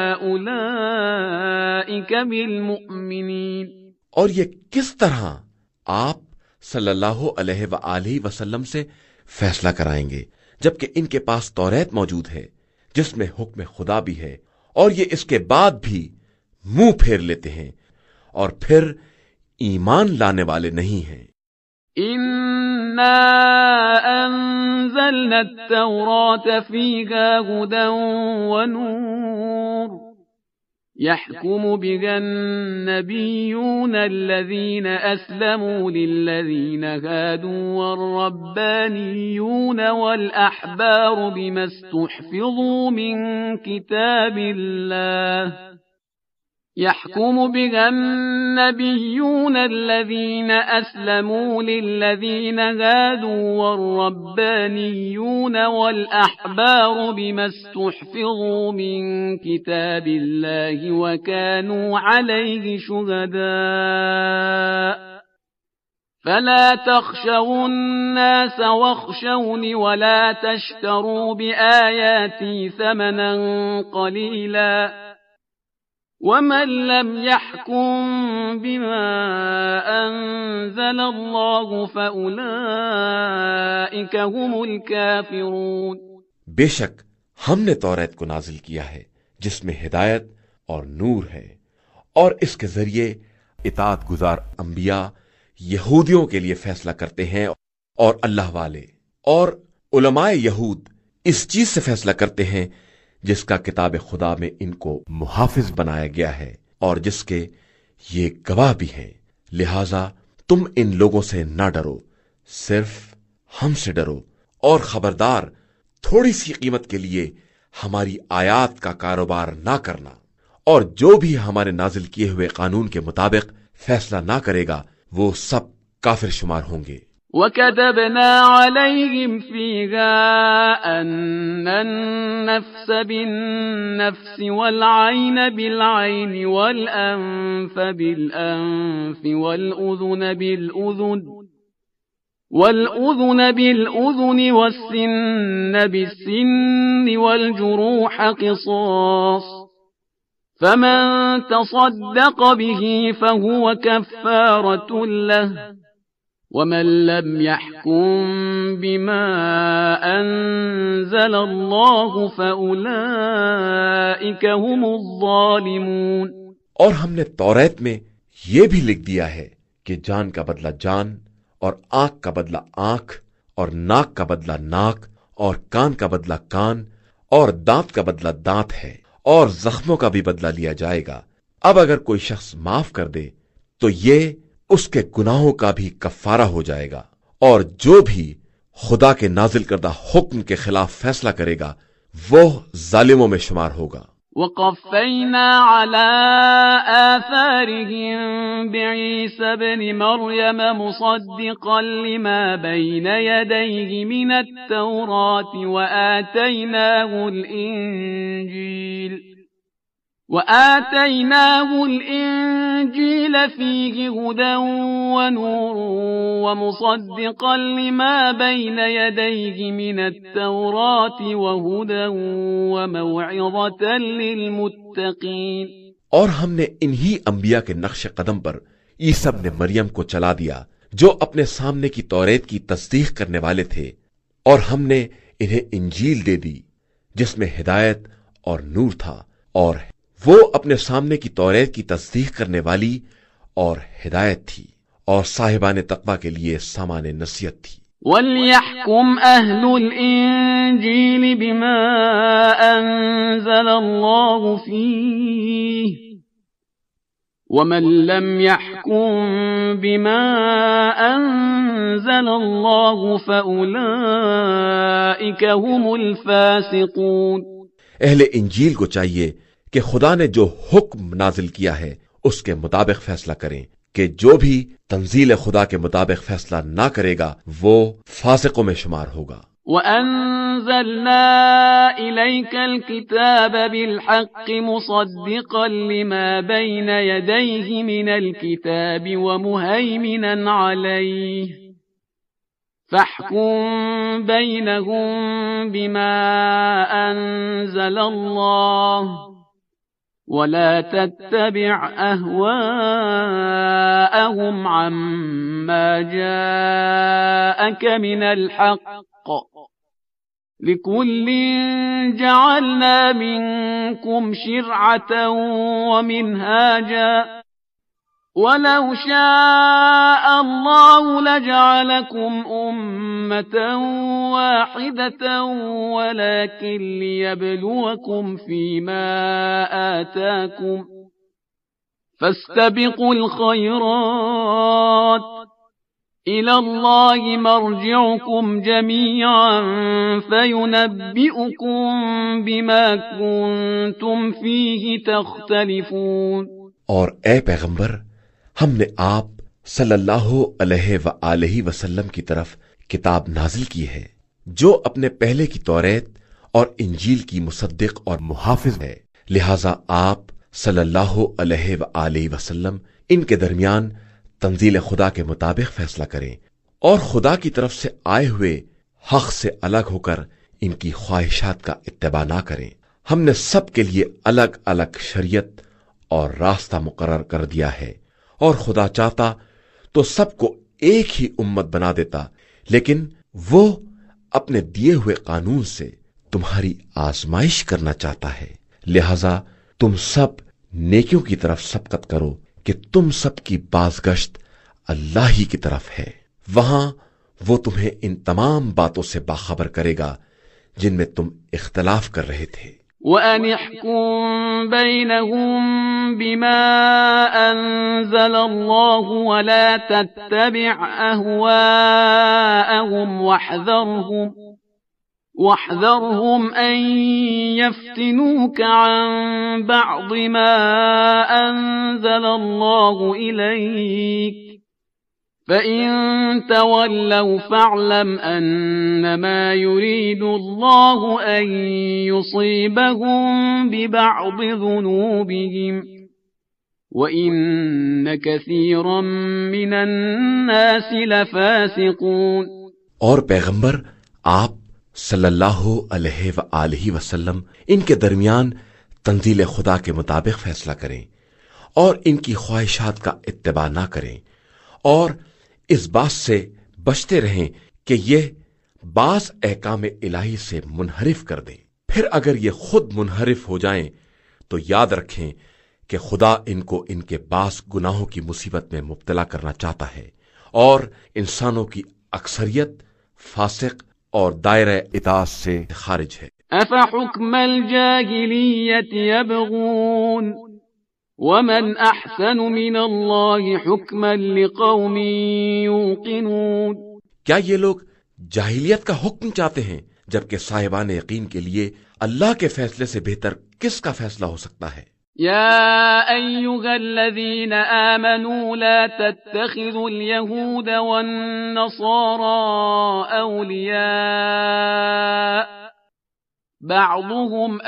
أُولَئِكَ بِالْمُؤْمِنِينَ۔ اور یہ کس طرح آپ صلی اللہ علیہ وآلہ وسلم سے فیصلہ کرائیں گے جبکہ ان کے پاس توریت موجود ہے جس میں حکم خدا بھی ہے، اور یہ اس کے بعد بھی منہ پھیر لیتے ہیں اور پھر ایمان لانے والے نہیں ہیں۔ إِنَّا أَنزَلْنَا التَّوْرَاةَ فِيهَا هُدًى وَنُورٌ يَحْكُمُ بِهَا النَّبِيُّونَ الَّذِينَ أَسْلَمُوا لِلَّذِينَ هَادُوا وَالرَّبَّانِيُّونَ وَالْأَحْبَارُ بِمَا اسْتُحْفِظُوا مِنْ كِتَابِ اللَّهِ يحكم بها النبيون الذين أسلموا للذين هادوا والربانيون والأحبار بما استحفظوا من كتاب الله وكانوا عليه شهداء فلا تخشوا الناس واخشوني ولا تشتروا بآياتي ثمنا قليلا وَمَن لَّمْ يَحْكُم بِمَا أَنزَلَ اللَّهُ فَأُولَئِكَ هُمُ الْكَافِرُونَ۔ بے شک ہم نے توریت کو نازل کیا ہے جس میں ہدایت اور نور ہے، اور اس کے ذریعے اطاعت گزار انبیاء یہودیوں کے لیے فیصلہ کرتے ہیں اور اللہ والے اور علماء یہود اس چیز سے فیصلہ کرتے ہیں جس کا کتاب خدا میں ان کو محافظ بنایا گیا ہے اور جس کے یہ گواہ بھی ہیں، لہذا تم ان لوگوں سے نہ ڈرو، صرف ہم سے ڈرو، اور خبردار تھوڑی سی قیمت کے لیے ہماری آیات کا کاروبار نہ کرنا، اور جو بھی ہمارے نازل کیے ہوئے قانون کے مطابق فیصلہ نہ کرے گا وہ سب کافر شمار ہوں گے۔ وَكَتَبْنَا عَلَيْهِمْ فِيهَا أَنَّ النَّفْسَ بِالنَّفْسِ وَالْعَيْنَ بِالْعَيْنِ وَالْأَنفَ بِالْأَنفِ وَالْأُذُنَ بِالْأُذُنِ والأذن بالأذن والسن بالسن والجروح قصاص فمن تصدق به فهو كفارة له ومن لم يحكم بما أنزل الله فأولئك هم الظالمون۔ اور ہم نے توریت میں یہ بھی لکھ دیا ہے کہ جان کا بدلہ جان، اور آنکھ کا بدلہ آنکھ، اور ناک کا بدلہ ناک، اور کان کا بدلہ کان، اور دانت کا بدلہ دانت ہے، اور زخموں کا بھی بدلہ لیا جائے گا۔ اب اگر کوئی شخص معاف کر دے تو یہ اس کے گناہوں کا بھی کفارہ ہو جائے گا، اور جو بھی خدا کے نازل کردہ حکم کے خلاف فیصلہ کرے گا وہ ظالموں میں شمار ہوگا۔ وقفينا على آثارهم بعيسى ابن مريم مصدقا لما بين يديه من التوراة وآتيناه الإنجيل فيه هدى ونور ومصدقا لما بين يديه من التوراة وهدى وموعظة للمتقين۔ اور ہم نے انہی انبیاء کے نقش قدم پر عیسیٰ ابن مریم کو چلا دیا جو اپنے سامنے کی توریت کی تصدیق کرنے والے تھے، اور ہم نے انہیں انجیل دے دی جس میں ہدایت اور نور تھا، اور وہ اپنے سامنے کی توریت کی تصدیق کرنے والی اور ہدایت تھی، اور صاحبان تقوی کے لیے سامان نصیحت تھی۔ وَلْيَحْكُمْ أَهْلُ الْإِنجِيلِ بِمَا أَنزَلَ اللَّهُ فِيهِ وَمَنْ لَمْ يَحْكُمْ بِمَا أَنزَلَ اللَّهُ فَأُولَئِكَ هُمُ الْفَاسِقُونَ۔ اہل انجیل کو چاہیے کہ خدا نے جو حکم نازل کیا ہے اس کے مطابق فیصلہ کریں، کہ جو بھی تنزیل خدا کے مطابق فیصلہ نہ کرے گا وہ فاسقوں میں شمار ہوگا۔ وَأَنزَلْنَا إِلَيْكَ الْكِتَابَ بِالْحَقِّ مُصَدِّقًا لِمَا بَيْنَ يَدَيْهِ مِنَ الْكِتَابِ وَمُهَيْمِنًا عَلَيْهِ فَاحْكُم بَيْنَهُم بِمَا أَنزَلَ اللَّهُ وَلَا تَتَّبِعْ أَهْوَاءَهُمْ عَمَّا جَاءَكَ مِنَ الْحَقِّ لِكُلٍّ جَعَلْنَا مِنكُمْ شِرْعَةً وَمِنْهَاجًا وَلَوْ شَاءَ اللَّهُ لَجَعَلَكُمْ أُمَّةً وَاحِدَةً وَلَكِنْ لِيَبْلُوَكُمْ فِيمَا آتَاكُمْ فَاسْتَبِقُوا الْخَيْرَاتِ إِلَى اللَّهِ مَرْجِعُكُمْ جَمِيعًا فَيُنَبِّئُكُم بِمَا كُنتُمْ فِيهِ تَخْتَلِفُونَ۔ اور اے پیغمبر، ہم نے آپ صلی اللہ علیہ وآلہ وسلم کی طرف کتاب نازل کی ہے جو اپنے پہلے کی توریت اور انجیل کی مصدق اور محافظ ہے، لہذا آپ صلی اللہ علیہ وآلہ وسلم ان کے درمیان تنزیل خدا کے مطابق فیصلہ کریں، اور خدا کی طرف سے آئے ہوئے حق سے الگ ہو کر ان کی خواہشات کا اتباع نہ کریں۔ ہم نے سب کے لیے الگ الگ شریعت اور راستہ مقرر کر دیا ہے، اور خدا چاہتا تو سب کو ایک ہی امت بنا دیتا، لیکن وہ اپنے دیے ہوئے قانون سے تمہاری آزمائش کرنا چاہتا ہے، لہذا تم سب نیکیوں کی طرف سبقت کرو کہ تم سب کی بازگشت اللہ ہی کی طرف ہے، وہاں وہ تمہیں ان تمام باتوں سے باخبر کرے گا جن میں تم اختلاف کر رہے تھے۔ وَأَنِ احْكُم بَيْنَهُم بِمَا أَنزَلَ اللَّهُ وَلَا تَتَّبِعْ أَهْوَاءَهُمْ وَاحْذَرْهُمْ أَن يَفْتِنُوكَ عَن بَعْضِ مَا أَنزَلَ اللَّهُ إِلَيْكَ فَإِن تَوَلَّوْا فَاعْلَمْ أَنَّمَا يُرِيدُ اللَّهُ أَن يُصِيبَهُم بِبَعْضِ ذُنُوبِهِمْ وَإِنَّ كَثِيرًا مِّنَ النَّاسِ لَفَاسِقُونَ۔ اور پیغمبر آپ صلی اللہ علیہ وآلہ وسلم ان کے درمیان تنزیل خدا کے مطابق فیصلہ کریں اور ان کی خواہشات کا اتباع نہ کریں، اور اس بات سے بچتے رہیں کہ یہ بعض احکام الہی سے منحرف کر دیں۔ پھر اگر یہ خود منحرف ہو جائیں تو یاد رکھیں کہ خدا ان کو ان کے بعض گناہوں کی مصیبت میں مبتلا کرنا چاہتا ہے، اور انسانوں کی اکثریت فاسق اور دائرہ اطاعت سے خارج ہے۔ أَفَحُكْمَ الْجَاهِلِيَّةِ يَبْغُونَ وَمَنْ أَحْسَنُ مِنَ اللَّهِ حُكْمًا لِقَوْمٍ يُوقِنُونَ۔ کیا یہ لوگ جاہلیت کا حکم چاہتے ہیں، جبکہ صاحبان یقین کے لیے اللہ کے فیصلے سے بہتر کس کا فیصلہ ہو سکتا ہے؟ يا أيها الذين آمنوا لا تتخذوا اليهود والنصارى أولياء بعضهم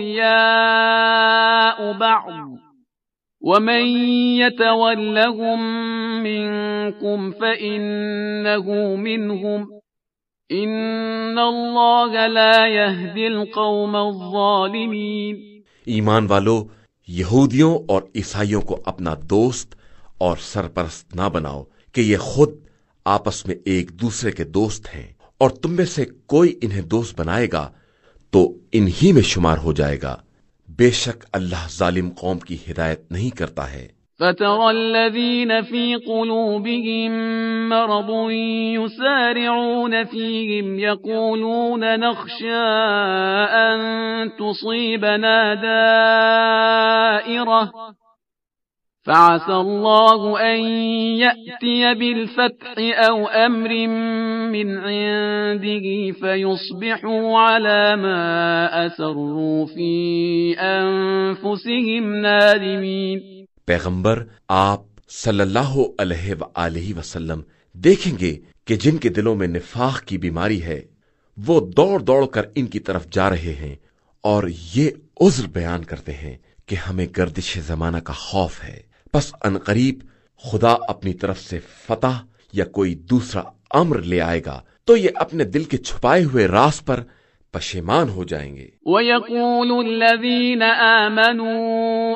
أولياء بعض ومن يتولهم منكم فإنه منهم إن الله لا يهدي القوم الظالمين۔ ایمان والو، یہودیوں اور عیسائیوں کو اپنا دوست اور سرپرست نہ بناؤ کہ یہ خود آپس میں ایک دوسرے کے دوست ہیں، اور تم میں سے کوئی انہیں دوست بنائے گا تو انہی میں شمار ہو جائے گا۔ بے شک اللہ ظالم قوم کی ہدایت نہیں کرتا ہے۔ فَتَرَى الَّذِينَ فِي قُلُوبِهِم مَّرَضٌ يُسَارِعُونَ فِيهِمْ يَقُولُونَ نَخْشَىٰ أَن تُصِيبَنَا دَائِرَةٌ فَعَسَى اللَّهُ أَن يَأْتِيَ بِالْفَتْحِ أَوْ أَمْرٍ مِّنْ عِندِهِ فَيُصْبِحُوا عَلَىٰ مَا أَسَرُّوا فِي أَنفُسِهِمْ نَادِمِينَ۔ پیغمبر آپ صلی اللہ علیہ وآلہ وسلم دیکھیں گے کہ جن کے دلوں میں نفاق کی بیماری ہے وہ دوڑ دوڑ کر ان کی طرف جا رہے ہیں اور یہ عذر بیان کرتے ہیں کہ ہمیں گردش زمانہ کا خوف ہے، پس عنقریب خدا اپنی طرف سے فتح یا کوئی دوسرا امر لے آئے گا تو یہ اپنے دل کے چھپائے ہوئے راز پر پشیمان ہو جائیں گے۔ وَيَقُولُ الَّذِينَ آمَنُوا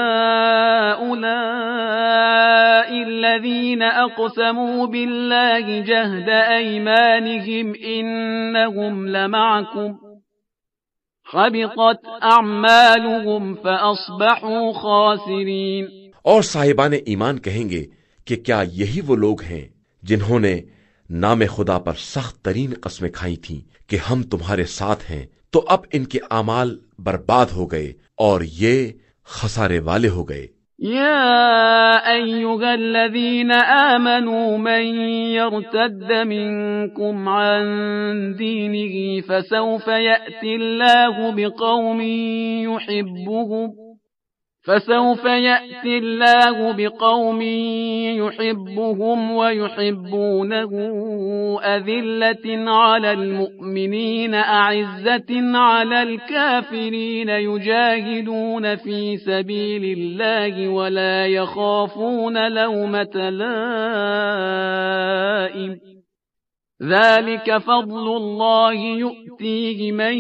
أَهَٰؤُلَاءِ الَّذِينَ أَقْسَمُوا بِاللَّهِ جَهْدَ أَيْمَانِهِمْ إِنَّهُمْ لَمَعَكُمْ حَبِطَتْ أَعْمَالُهُمْ فَأَصْبَحُوا خَاسِرِينَ۔ اور صاحبان ایمان کہیں گے کہ کیا یہی وہ لوگ ہیں جنہوں نے نام خدا پر سخت ترین قسمیں کھائی تھیں کہ ہم تمہارے ساتھ ہیں، تو اب ان کے اعمال برباد ہو گئے اور یہ خسارے والے ہو گئے۔ يا أيها الذين آمنوا من يرتد منكم عن دينه فسوف يأتي الله بقوم يحبهم ويحبونه أذلة على المؤمنين أعزة على الكافرين يجاهدون في سبيل الله ولا يخافون لومة لائم ذلك فضل الله يؤتيه من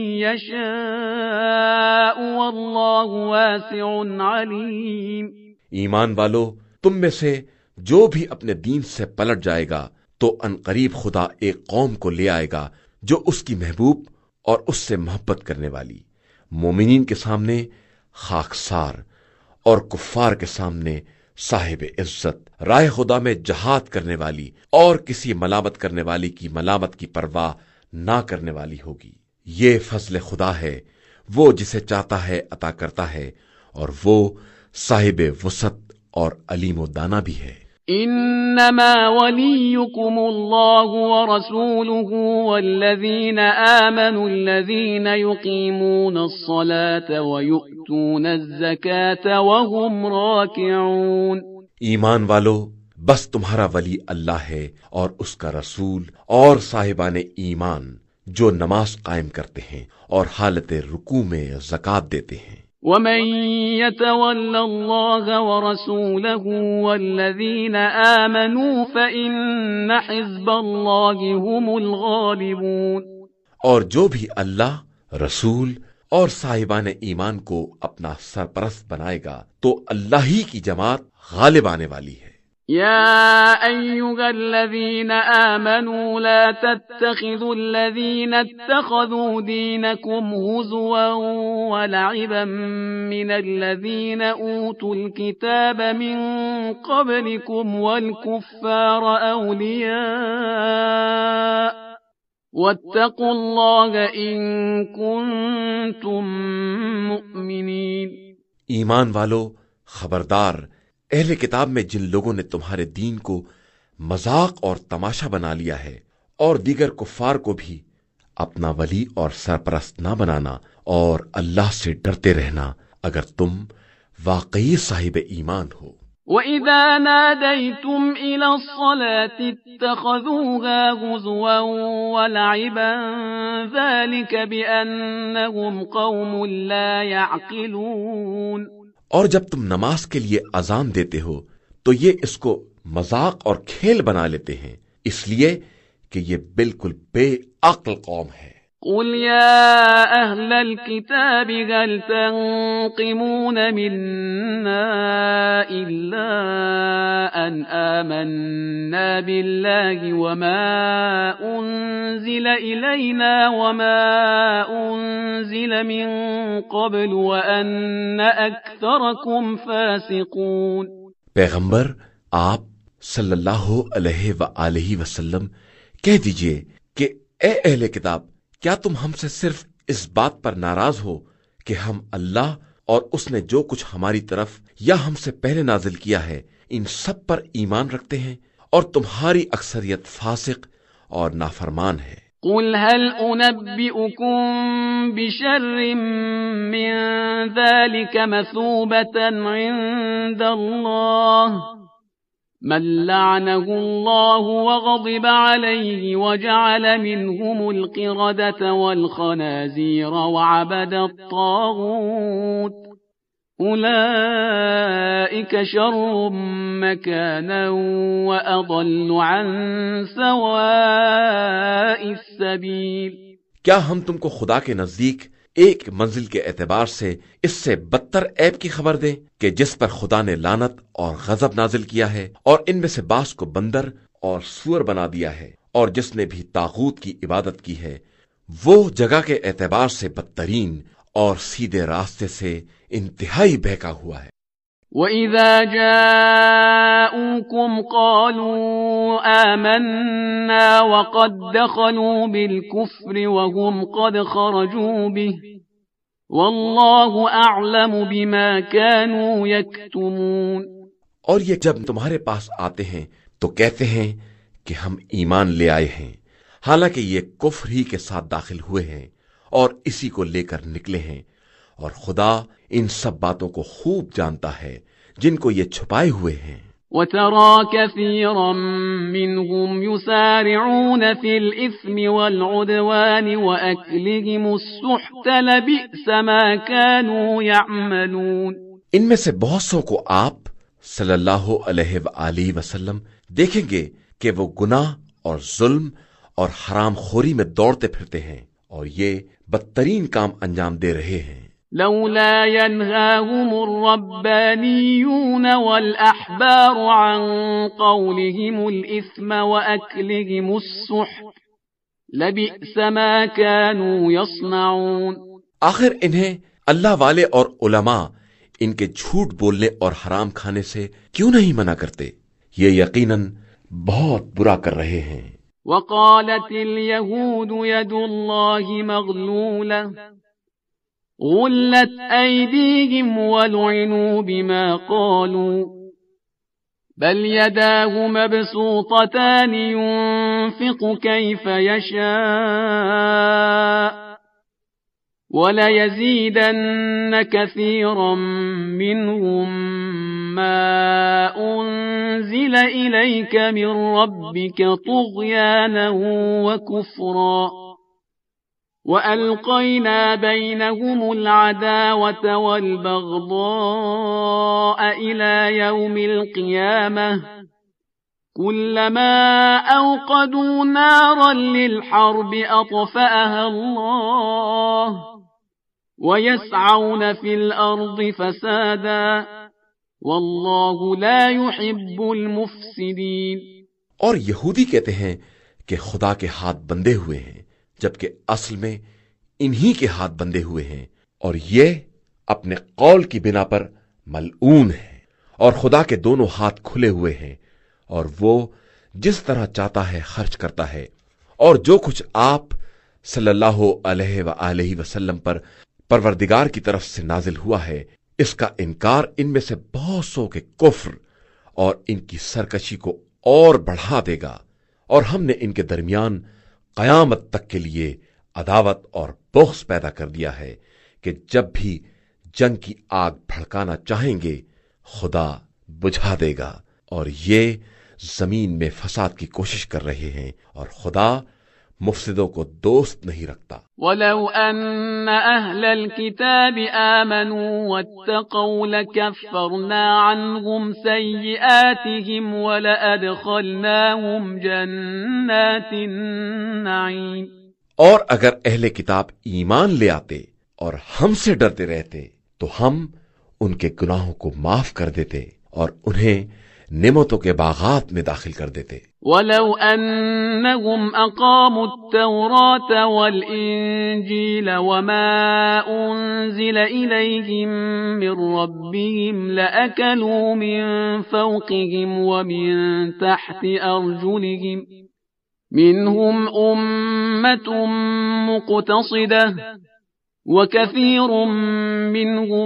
يشاء والله واسع عليم۔ ایمان والو، تم میں سے جو بھی اپنے دین سے پلٹ جائے گا تو عنقریب خدا ایک قوم کو لے آئے گا جو اس کی محبوب اور اس سے محبت کرنے والی، مومنین کے سامنے خاکسار اور کفار کے سامنے صاحب عزت، راہ خدا میں جہاد کرنے والی اور کسی ملامت کرنے والی کی ملامت کی پرواہ نہ کرنے والی ہوگی۔ یہ فضل خدا ہے، وہ جسے چاہتا ہے عطا کرتا ہے، اور وہ صاحب وسعت اور علیم و دانا بھی ہے۔ انما وليكم الله ورسوله والذين آمنوا الذين يقيمون الصلاة ويؤتون الزكاة وهم راكعون۔ ایمان والو، بس تمہارا ولی اللہ ہے اور اس کا رسول اور صاحبان ایمان جو نماز قائم کرتے ہیں اور حالت رکوع میں زکوٰۃ دیتے ہیں۔ ومن يتول الله ورسوله والذين آمنوا فإن حزب الله هم الغالبون، اور جو بھی اللہ، رسول اور صاحبان ایمان کو اپنا سرپرست بنائے گا تو اللہ ہی کی جماعت غالب آنے والی ہے۔ يا أيها الذين آمنوا لا تتخذوا الذين اتخذوا دينكم هزوا ولعبا من الذين أوتوا الكتاب من قبلكم والكفار أولياء واتقوا الله إن كنتم مؤمنين۔ ایمان والو، خبردار، اہل کتاب میں جن لوگوں نے تمہارے دین کو مذاق اور تماشا بنا لیا ہے اور دیگر کفار کو بھی اپنا ولی اور سرپرست نہ بنانا، اور اللہ سے ڈرتے رہنا اگر تم واقعی صاحب ایمان ہو۔ وَإِذَا نَادَيْتُمْ إِلَى الصَّلَاةِ اتَّخَذُوهَا هُزُوًا وَلَعِبًا ذَلِكَ بِأَنَّهُمْ قَوْمٌ لَا يَعْقِلُونَ۔ اور جب تم نماز کے لیے اذان دیتے ہو تو یہ اس کو مذاق اور کھیل بنا لیتے ہیں، اس لیے کہ یہ بالکل بے عقل قوم ہے۔ قُلْ يَا أَهْلَ الْكِتَابِ هَلْ تَنقِمُونَ مِنَّا إِلَّا أَنْ آمَنَّا بِاللَّهِ وَمَا أُنزِلَ إِلَيْنَا وَمَا أُنزِلَ مِن قَبْلُ وَأَنَّ أَكْثَرَكُمْ فَاسِقُونَ۔ پیغمبر آپ صلی اللہ علیہ وآلہ وسلم کہہ دیجئے کہ اے اہل کتاب، کیا تم ہم سے صرف اس بات پر ناراض ہو کہ ہم اللہ اور اس نے جو کچھ ہماری طرف یا ہم سے پہلے نازل کیا ہے ان سب پر ایمان رکھتے ہیں، اور تمہاری اکثریت فاسق اور نافرمان ہے؟ قُلْ هَلْ أُنَبِّئُكُم بِشَرٍّ مِّن ذَلِكَ مَثُوبَةً عِندَ اللَّهِ مَن لَّعَنَهُ اللَّهُ وَغَضِبَ عَلَيْهِ وَجَعَلَ مِنْهُمُ الْقِرَدَةَ وَالْخَنَازِيرَ وَعَبَدَ الطَّاغُوتَ أُولَئِكَ شَرٌّ مَّكَانًا وَأَضَلُّ عَن سَوَاءِ السَّبِيلِ۔ کیا ہم تم کو خدا کے نزدیک ایک منزل کے اعتبار سے اس سے بدتر عیب کی خبر دیں کہ جس پر خدا نے لعنت اور غضب نازل کیا ہے، اور ان میں سے بعض کو بندر اور سور بنا دیا ہے، اور جس نے بھی طاغوت کی عبادت کی ہے وہ جگہ کے اعتبار سے بدترین اور سیدھے راستے سے انتہائی بہکا ہوا ہے۔ وَإِذَا جَاءُوكُمْ قَالُوا آمَنَّا وَقَدْ دَخَلُوا بِالْكُفْرِ وَهُمْ قَدْ خَرَجُوا بِهِ وَاللَّهُ أَعْلَمُ بِمَا كَانُوا يَكْتُمُونَ۔ اور یہ جب تمہارے پاس آتے ہیں تو کہتے ہیں کہ ہم ایمان لے آئے ہیں، حالانکہ یہ کفر ہی کے ساتھ داخل ہوئے ہیں اور اسی کو لے کر نکلے ہیں، اور خدا ان سب باتوں کو خوب جانتا ہے جن کو یہ چھپائے ہوئے ہیں۔ وَتَرَى كَثِيرًا مِّنْهُمْ يُسَارِعُونَ فِي الْإِثْمِ وَالْعُدْوَانِ وَأَكْلِهِمُ السُّحْتَ لَبِئْسَ مَا كَانُوا يَعْمَلُونَ۔ ان میں سے بہت سو کو آپ صلی اللہ علیہ وآلہ وسلم دیکھیں گے کہ وہ گناہ اور ظلم اور حرام خوری میں دوڑتے پھرتے ہیں، اور یہ بدترین کام انجام دے رہے ہیں۔ لولا ينهاهم الربانيون والأحبار عن قولهم الإثم وأكلهم السحت لبئس ما كانوا يصنعون۔ آخر انہیں اللہ والے اور علماء ان کے جھوٹ بولنے اور حرام کھانے سے کیوں نہیں منع کرتے؟ یہ یقیناً بہت برا کر رہے ہیں۔ وقالت اليهود يد الله مغلولة غلت أيديهم ولعنوا بما قالوا بل يداه مبسوطتان ينفق كيف يشاء وليزيدن كثيرا منهم ما أنزل إليك من ربك طغيانا وكفرا۔ وَأَلْقَيْنَا بَيْنَهُمُ الْعَدَاوَةَ وَالْبَغْضَاءَ إِلَى يَوْمِ الْقِيَامَةِ كُلَّمَا أَوْقَدُوا نَارًا لِلْحَرْبِ أَطْفَأَهَا اللَّهُ وَيَسْعَوْنَ فِي الْأَرْضِ فَسَادًا وَاللَّهُ لَا يُحِبُّ الْمُفْسِدِينَ۔ اور یہودی کہتے ہیں کہ خدا کے ہاتھ بندھے ہوئے ہیں، جبکہ اصل میں انہی کے ہاتھ بندھے ہوئے ہیں، اور یہ اپنے قول کی بنا پر ملعون ہے، اور خدا کے دونوں ہاتھ کھلے ہوئے ہیں، اور وہ جس طرح چاہتا ہے خرچ کرتا ہے، اور جو کچھ آپ صلی اللہ علیہ وآلہ وسلم پر پروردگار کی طرف سے نازل ہوا ہے، اس کا انکار ان میں سے بہت سو کے کفر اور ان کی سرکشی کو اور بڑھا دے گا، اور ہم نے ان کے درمیان قیامت تک کے لیے عداوت اور بغض پیدا کر دیا ہے کہ جب بھی جنگ کی آگ بھڑکانا چاہیں گے خدا بجھا دے گا، اور یہ زمین میں فساد کی کوشش کر رہے ہیں، اور خدا مفسدوں کو دوست نہیں رکھتا۔ وَلَوْ أَنَّ أَهْلَ الْكِتَابِ آمَنُوا وَاتَّقَوْا لَكَفَّرْنَا عَنْهُمْ سَيِّئَاتِهِمْ وَلَأَدْخَلْنَاهُمْ جَنَّاتِ النَّعِيمِ۔ اور اگر اہل کتاب ایمان لے آتے اور ہم سے ڈرتے رہتے تو ہم ان کے گناہوں کو معاف کر دیتے اور انہیں نعمتوں کے باغات میں داخل کر دیتے۔ وَلَوْ أَنَّهُمْ أَقَامُوا التَّوْرَاةَ وَالْإِنْجِيلَ وَمَا أُنْزِلَ إِلَيْهِمْ مِنْ رَبِّهِمْ لَأَكَلُوا مِنْ فَوْقِهِمْ وَمِنْ تَحْتِ أَرْجُلِهِمْ مِنْهُمْ أُمَّةٌ مُقْتَصِدَةٌ وَكَثِيرٌ مِنْهُمْ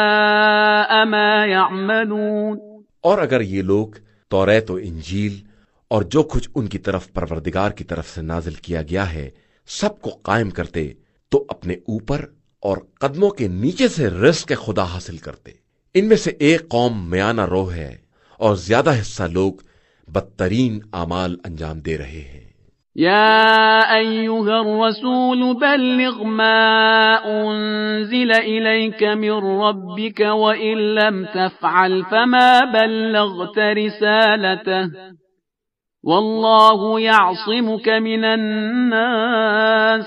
سَاءَ مَا يَعْمَلُونَ۔ اور اگر یہ لوگ توریت و انجیل اور جو کچھ ان کی طرف پروردگار کی طرف سے نازل کیا گیا ہے سب کو قائم کرتے تو اپنے اوپر اور قدموں کے نیچے سے رزق خدا حاصل کرتے۔ ان میں سے ایک قوم میانہ رو ہے اور زیادہ حصہ لوگ بدترین اعمال انجام دے رہے ہیں۔ يا أيها الرسول بلغ ما أنزل إليك من ربك وإن لم تفعل فما بلغت رسالته والله يعصمك من الناس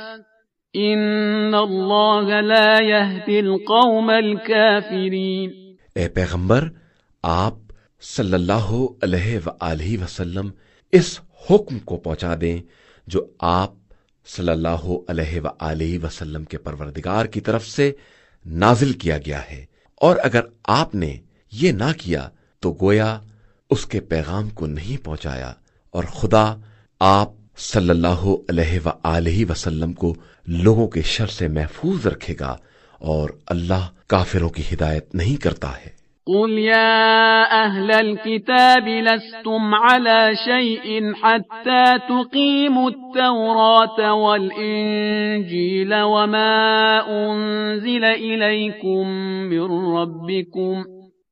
إن الله لا يهدي القوم الكافرين۔ اے پیغمبر، آپ صلی اللہ علیہ وآلہ وسلم اس حکم کو پہنچا دیں جو آپ صلی اللہ علیہ وآلہ وسلم کے پروردگار کی طرف سے نازل کیا گیا ہے، اور اگر آپ نے یہ نہ کیا تو گویا اس کے پیغام کو نہیں پہنچایا، اور خدا آپ صلی اللہ علیہ وآلہ وسلم کو لوگوں کے شر سے محفوظ رکھے گا، اور اللہ کافروں کی ہدایت نہیں کرتا ہے۔ قل يا أهل الكتاب لستم على شيء حتى تقيموا التوراة والإنجيل وما أنزل إليكم من ربكم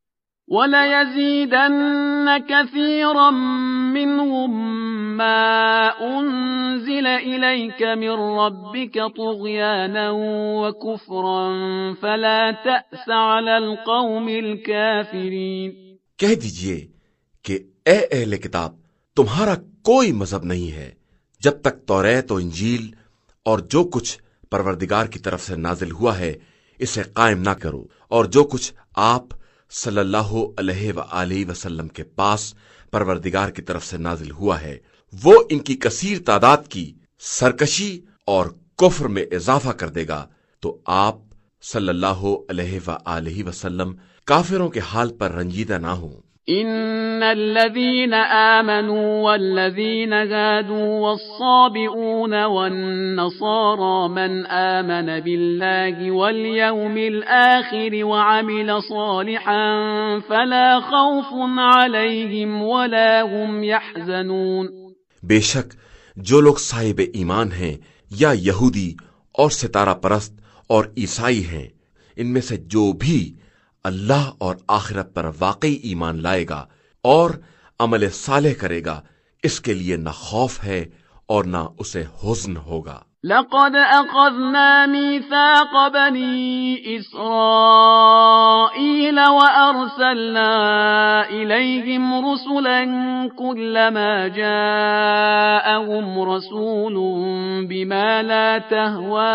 وَلَيَزِيدَنَّ كَثِيرًا مِّنْهُمْ مَا أُنزِلَ إِلَيْكَ مِنْ رَبِّكَ طُغْيَانًا وَكُفْرًا فَلَا تَأْسَ عَلَى الْقَوْمِ الْكَافِرِينَ۔ کہہ دیجئے کہ اے اہل کتاب، تمہارا کوئی مذہب نہیں ہے جب تک توریت و انجیل اور جو کچھ پروردگار کی طرف سے نازل ہوا ہے اسے قائم نہ کرو، اور جو کچھ آپ صلی اللہ علیہ وآلہ وسلم کے پاس پروردگار کی طرف سے نازل ہوا ہے وہ ان کی کثیر تعداد کی سرکشی اور کفر میں اضافہ کر دے گا، تو آپ صلی اللہ علیہ وآلہ وسلم کافروں کے حال پر رنجیدہ نہ ہوں۔ ان الذين آمنوا والذين هادوا والصابئون والنصارى من آمن بالله واليوم الآخر وعمل صالحا فلا خوف عليهم ولا هم يحزنون۔ بے شک جو لوگ صاحب ایمان ہیں یا یہودی اور ستارہ پرست اور عیسائی ہیں، ان میں سے جو بھی اللہ اور آخرت پر واقعی ایمان لائے گا اور عمل صالح کرے گا، اس کے لیے نہ خوف ہے اور نہ اسے حزن ہوگا۔ لقد أخذنا ميثاق بني إسرائيل وأرسلنا إليهم رسلا كلما جاءهم رسول بما لا تهوى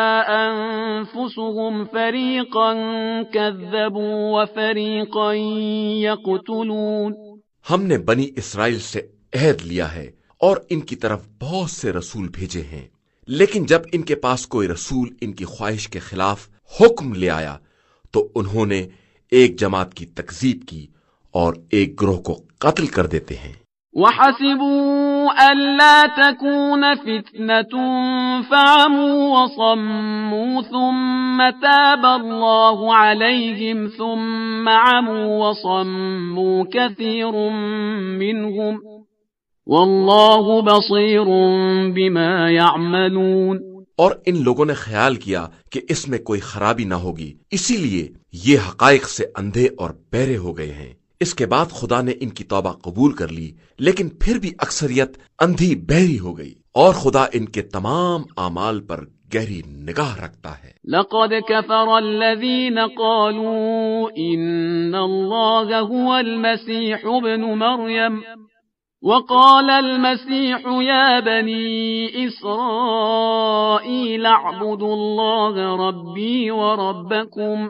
أنفسهم فريقا كذبوا وفريقا يقتلون. ہم نے بنی اسرائیل سے عہد لیا ہے اور ان کی طرف بہت سے رسول بھیجے ہیں، لیکن جب ان کے پاس کوئی رسول ان کی خواہش کے خلاف حکم لے آیا تو انہوں نے ایک جماعت کی تکذیب کی اور ایک گروہ کو قتل کر دیتے ہیں. وَحَسِبُوا أَلَّا تَكُونَ فِتْنَةٌ فَعَمُوا وَصَمُّوا ثُمَّ تَابَ اللَّهُ عَلَيْهِمْ ثُمَّ عَمُوا وَصَمُّوا كَثِيرٌ مِّنْهُمْ وَاللَّهُ بَصِيرٌ بِمَا يَعْمَلُونَ. اور ان لوگوں نے خیال کیا کہ اس میں کوئی خرابی نہ ہوگی، اسی لیے یہ حقائق سے اندھے اور بہرے ہو گئے ہیں. اس کے بعد خدا نے ان کی توبہ قبول کر لی، لیکن پھر بھی اکثریت اندھی بہری ہو گئی، اور خدا ان کے تمام اعمال پر گہری نگاہ رکھتا ہے. لقد كفر الذين قالوا إن الله هو المسيح ابن مريم وقال المسيح يا بني إسرائيل اعبدوا الله ربي وربكم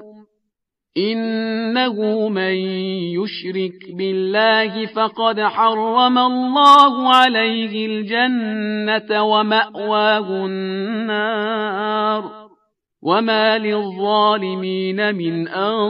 إنه من يشرك بالله فقد حرم الله عليه الجنة ومأواه النار وما للظالمين من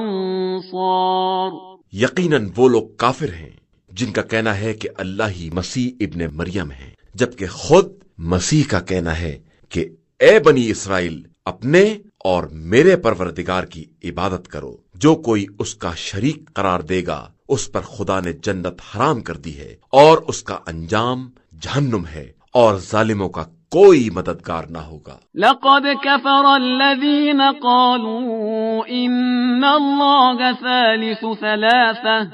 أنصار. یقیناً وہ لوگ کافر ہیں جن کا کہنا ہے کہ اللہ ہی مسیح ابن مریم ہے، جبکہ خود مسیح کا کہنا ہے کہ اے بنی اسرائیل اپنے اور میرے پروردگار کی عبادت کرو. جو کوئی اس کا شریک قرار دے گا اس پر خدا نے جنت حرام کر دی ہے اور اس کا انجام جہنم ہے، اور ظالموں کا کوئی مددگار نہ ہوگا. لقد كفر الذين قالوا إن الله ثالث ثلاثة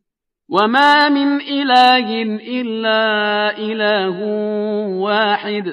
وما من إله إلا إله واحد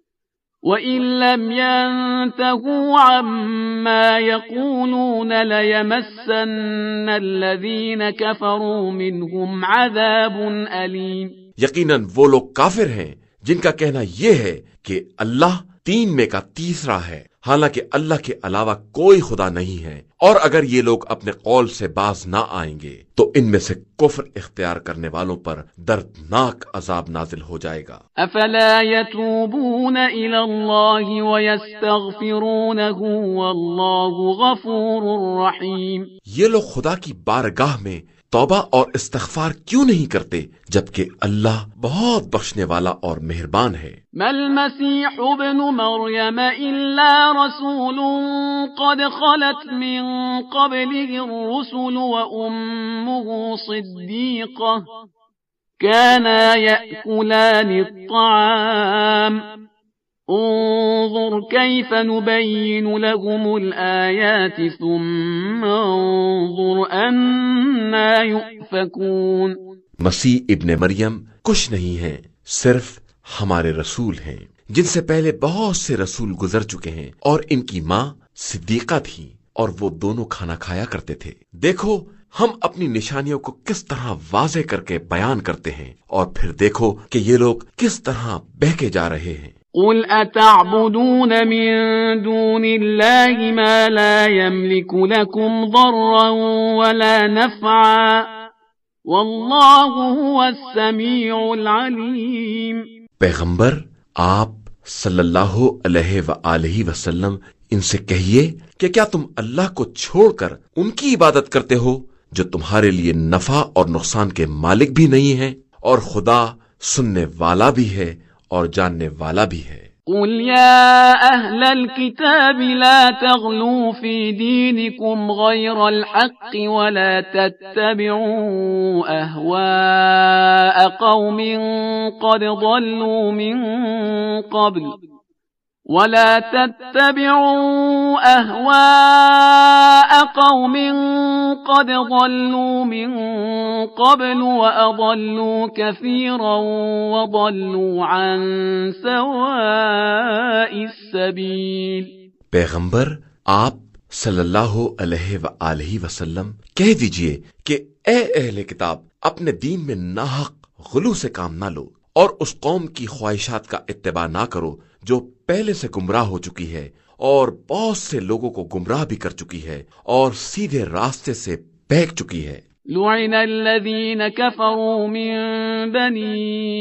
وَإِن لَّمْ يَنْتَهُوا عَمَّا يَقُولُونَ لَيَمَسَّنَّ الَّذِينَ كَفَرُوا مِنْهُمْ عَذَابٌ أَلِيمٌ. یقیناً وہ لوگ کافر ہیں جن کا کہنا یہ ہے کہ اللہ تین میں کا تیسرا ہے، حالانکہ اللہ کے علاوہ کوئی خدا نہیں ہے. اور اگر یہ لوگ اپنے قول سے باز نہ آئیں گے تو ان میں سے کفر اختیار کرنے والوں پر دردناک عذاب نازل ہو جائے گا. افلا يتوبون الى الله ويستغفرونه والله غفور رحيم. یہ لوگ خدا کی بارگاہ میں توبہ اور استغفار کیوں نہیں کرتے جبکہ اللہ بہت بخشنے والا اور مہربان ہے. ما المسيح ابن مريم إلا رسول قد خلت من قبله الرسل وأمه صديقة كانا يأكلان الطعام انظر كيف نبين لهم الآيات ثم انظر أنا يؤفكون. مسیح ابن مریم کچھ نہیں ہیں، صرف ہمارے رسول ہیں جن سے پہلے بہت سے رسول گزر چکے ہیں، اور ان کی ماں صدیقہ تھی اور وہ دونوں کھانا کھایا کرتے تھے. دیکھو ہم اپنی نشانیوں کو کس طرح واضح کر کے بیان کرتے ہیں، اور پھر دیکھو کہ یہ لوگ کس طرح بہکے جا رہے ہیں. قل اتعبدون من دون الله ما لا يملك لكم ضرا ولا نفعا والله هو السميع العليم. پیغمبر آپ صلی اللہ علیہ وآلہ وسلم ان سے کہیے کہ کیا تم اللہ کو چھوڑ کر ان کی عبادت کرتے ہو جو تمہارے لیے نفع اور نقصان کے مالک بھی نہیں ہیں، اور خدا سننے والا بھی ہے اور جاننے والا بھی ہے. قل يا أهل الكتاب لا تغلوا في دينكم غير الحق ولا تتبعوا أهواء قوم قد ضلوا من قبل ولا تتبعوا أهواء قوم قد ضلوا من قبل وأضلوا كثيرا وضلوا عن سواء السبيل. پیغمبر آپ صلی اللہ علیہ وآلہ وسلم کہہ دیجئے کہ اے اہل کتاب، اپنے دین میں ناحق غلو سے کام نہ لو اور اس قوم کی خواہشات کا اتباع نہ کرو جو پہلے سے گمراہ ہو چکی ہے اور بہت سے لوگوں کو گمراہ بھی کر چکی ہے اور سیدھے راستے سے بہک چکی ہے. لعن الذين كفروا من بني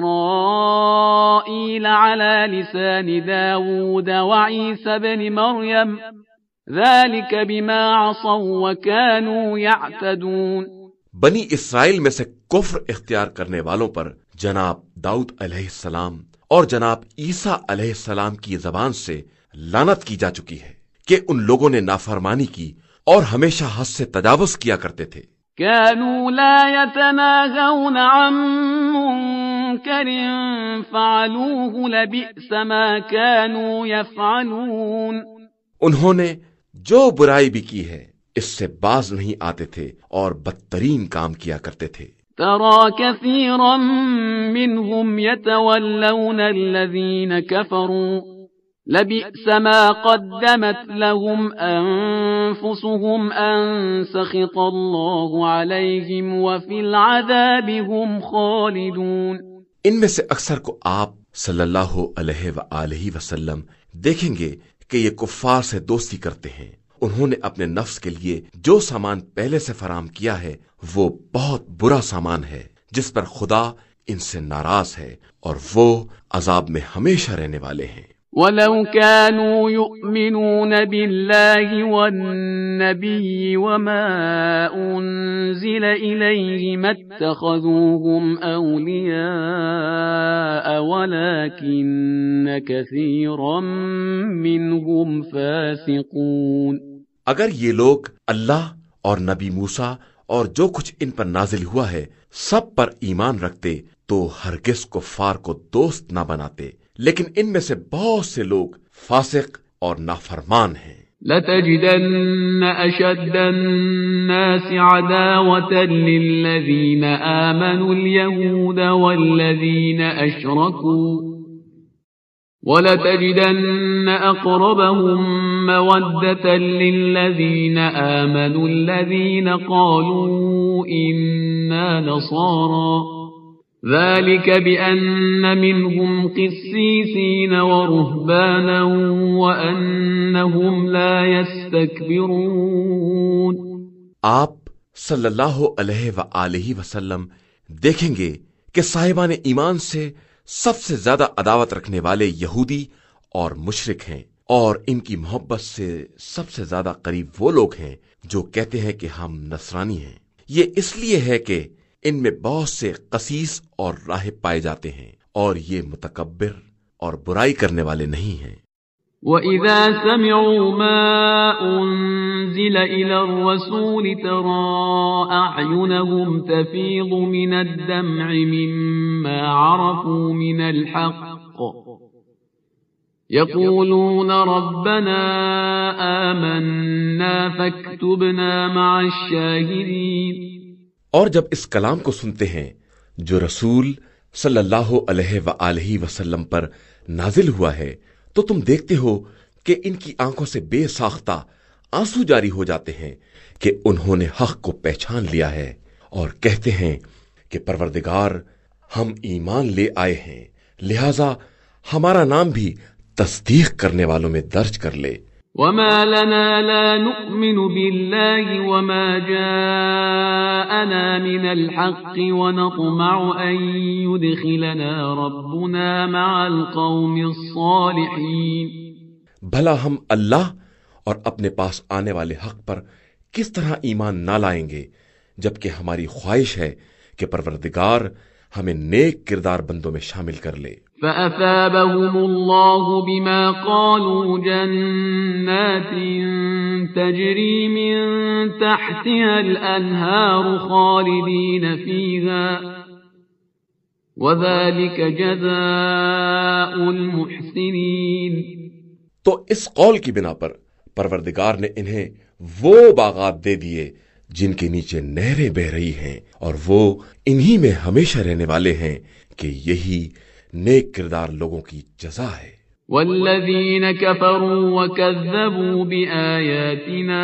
إسرائيل على لسان داود وعيسى بن مريم ذلك بما عصوا وكانوا يعتدون. بنی اسرائیل میں سے کفر اختیار کرنے والوں پر جناب داؤد علیہ السلام اور جناب عیسیٰ علیہ السلام کی زبان سے لعنت کی جا چکی ہے کہ ان لوگوں نے نافرمانی کی اور ہمیشہ حد سے تجاوز کیا کرتے تھے. كانوا لا يتناهون عن منكر فعلوه لبئس ما كانوا يفعلون. انہوں نے جو برائی بھی کی ہے اس سے باز نہیں آتے تھے اور بدترین کام کیا کرتے تھے. ترى كثيرا منهم يتولون الذين كفروا لبئس ما قدمت لهم أنفسهم أن سخط الله عليهم وفي العذاب هم خالدون. ان میں سے اکثر کو آپ صلی اللہ علیہ وآلہ وسلم دیکھیں گے کہ یہ کفار سے دوستی کرتے ہیں. انہوں نے اپنے نفس کے لیے جو سامان پہلے سے فراہم کیا ہے وہ بہت برا سامان ہے جس پر خدا ان سے ناراض ہے اور وہ عذاب میں ہمیشہ رہنے والے ہیں. وَلَوْ كَانُوا يُؤْمِنُونَ بِاللَّهِ وَالنَّبِيِّ وَمَا أُنزِلَ إِلَيْهِ مَا اتَّخَذُوهُمْ أَوْلِيَاءَ وَلَكِنَّ كَثِيرًا مِّنْهُمْ فَاسِقُونَ. اگر یہ لوگ اللہ اور نبی موسیٰ اور جو کچھ ان پر نازل ہوا ہے سب پر ایمان رکھتے تو ہرگز کفار کو دوست نہ بناتے، لیکن ان میں سے بہت سے لوگ فاسق اور نافرمان ہیں. لَتَجِدَنَّ أَشَدَّ النَّاسِ عَدَاوَةً لِلَّذِينَ آمَنُوا الْيَهُودَ وَالَّذِينَ أَشْرَكُوا وَلَتَجِدَنَّ أَقْرَبَهُم مَّوَدَّةً لِلَّذِينَ آمَنُوا الَّذِينَ قَالُوا إِنَّا نَصَارَىٰ ذلك بأن منهم قسيسين ورهبانا وأنهم لا يستكبرون. آپ صلی اللہ علیہ وآلہ وسلم دیکھیں گے کہ صاحبان ایمان سے سب سے زیادہ عداوت رکھنے والے یہودی اور مشرک ہیں، اور ان کی محبت سے سب سے زیادہ قریب وہ لوگ ہیں جو کہتے ہیں کہ ہم نصرانی ہیں. یہ اس لیے ہے کہ ان میں بہت سے قسیس اور راہب پائے جاتے ہیں اور یہ متکبر اور برائی کرنے والے نہیں ہیں. وَإِذَا سَمِعُوا مَا أُنزِلَ إِلَى الرَّسُولِ تَرَىٰ أَعْيُنَهُمْ تَفِيضُ مِنَ الدَّمْعِ مِمَّا عَرَفُوا مِنَ الْحَقِّ يَقُولُونَ رَبَّنَا آمَنَّا فَاكْتُبْنَا مَعَ الشَّاهِدِينَ. اور جب اس کلام کو سنتے ہیں جو رسول صلی اللہ علیہ وآلہ وسلم پر نازل ہوا ہے تو تم دیکھتے ہو کہ ان کی آنکھوں سے بے ساختہ آنسو جاری ہو جاتے ہیں کہ انہوں نے حق کو پہچان لیا ہے اور کہتے ہیں کہ پروردگار ہم ایمان لے آئے ہیں لہذا ہمارا نام بھی تصدیق کرنے والوں میں درج کر لے. وما لنا لا نؤمن بالله وما جاءنا من الحق ونطمع أن يدخلنا ربنا مع القوم الصالحين. بھلا ہم اللہ اور اپنے پاس آنے والے حق پر کس طرح ایمان نہ لائیں گے جبکہ ہماری خواہش ہے کہ پروردگار ہمیں نیک کردار بندوں میں شامل کر لے. فَأَثَابَهُمُ اللَّهُ بِمَا قَالُوا جَنَّاتٍ تَجْرِي مِن تَحْتِهَا الْأَنْهَارُ خَالِدِينَ فِيهَا وذلك جزاء المحسنین۔ تو اس قول کی بنا پر پروردگار نے انہیں وہ باغات دے دیے جن کے نیچے نہریں بہ رہی ہیں، اور وہ انہی میں ہمیشہ رہنے والے ہیں کہ یہی نیک کردار لوگوں کی جزا ہے۔ والذین کفروا وکذبوا بآیاتنا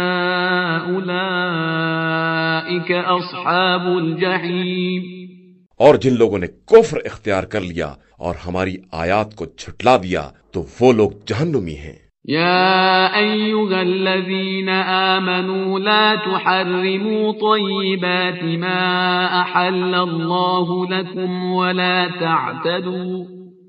اولئک اصحاب الجحیم۔ اور جن لوگوں نے کفر اختیار کر لیا اور ہماری آیات کو جھٹلا دیا تو وہ لوگ جہنمی ہیں۔ یا ایھا الذین آمنوا لا تحرموا طیبات ما احل اللہ لکم ولا تعتدوا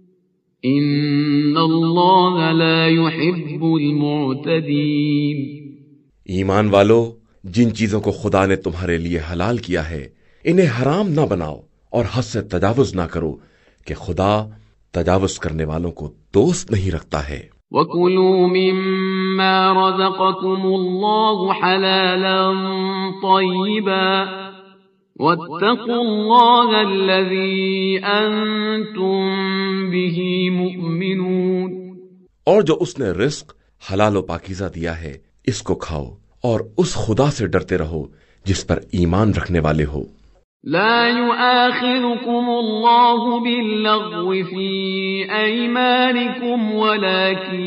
ان اللہ لا يحب المعتدین۔ ایمان والو، جن چیزوں کو خدا نے تمہارے لیے حلال کیا ہے انہیں حرام نہ بناؤ اور حد سے تجاوز نہ کرو کہ خدا تجاوز کرنے والوں کو دوست نہیں رکھتا ہے۔ وَكُلُوا مِمَّا رَزَقَكُمُ اللَّهُ حَلَالًا طَيِّبًا وَاتَّقُوا اللَّهَ الَّذِي أَنْتُمْ بِهِ مُؤْمِنُونَ۔ اور جو اس نے رزق حلال و پاکیزہ دیا ہے اس کو کھاؤ اور اس خدا سے ڈرتے رہو جس پر ایمان رکھنے والے ہو۔ لا يؤاخذكم الله باللغو في أيمانكم ولكن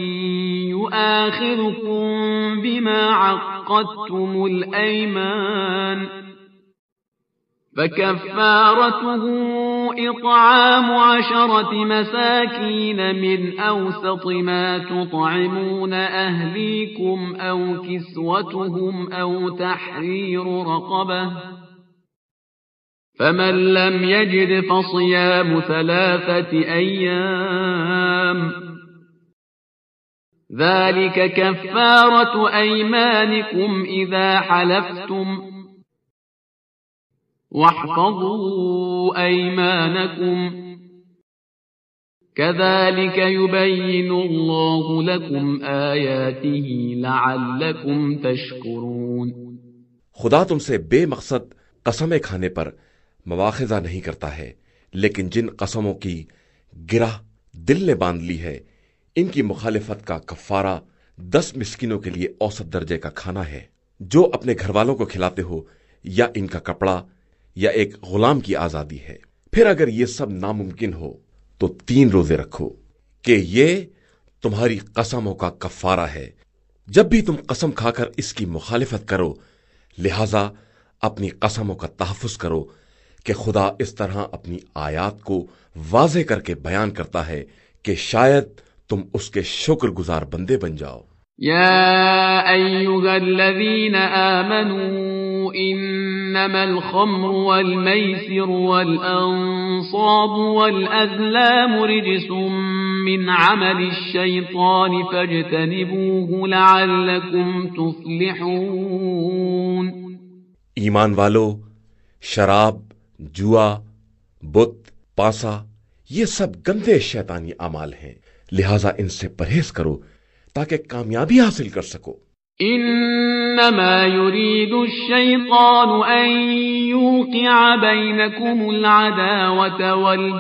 يؤاخذكم بما عقدتم الأيمان فكفارته إطعام 10 مساكين من أوسط ما تطعمون أهليكم أو كسوتهم أو تحرير رقبة فمن لم يجد فصيام 3 أيام ذلك كفارة أيمانكم إذا حلفتم واحفظوا أيمانكم كذلك يبين الله لكم آياته لعلكم تشكرون۔ خدا تم سے بے مقصد قسمیں کھانے پر مواخذہ نہیں کرتا ہے، لیکن جن قسموں کی گرہ دل نے باندھ لی ہے ان کی مخالفت کا کفارہ 10 مسکینوں کے لیے اوسط درجے کا کھانا ہے جو اپنے گھر والوں کو کھلاتے ہو، یا ان کا کپڑا یا ایک غلام کی آزادی ہے۔ پھر اگر یہ سب ناممکن ہو تو 3 روزے رکھو کہ یہ تمہاری قسموں کا کفارہ ہے۔ جب بھی تم قسم کھا کر اس کی مخالفت کرو لہذا اپنی قسموں کا تحفظ کرو کہ خدا اس طرح اپنی آیات کو واضح کر کے بیان کرتا ہے کہ شاید تم اس کے شکر گزار بندے بن جاؤ۔ یا ایھا الذین آمنوا انما الخمر والمیسر والانصاب والازلام رجس من عمل الشیطان فاجتنبوه لعلکم تفلحون۔ ایمان والو، شراب، جوا، بت، پاسا یہ سب گندے شیطانی اعمال ہیں، لہذا ان سے پرہیز کرو تاکہ کامیابی حاصل کر سکو۔ انما يريد الشيطان ان يوقع بينكم العداوة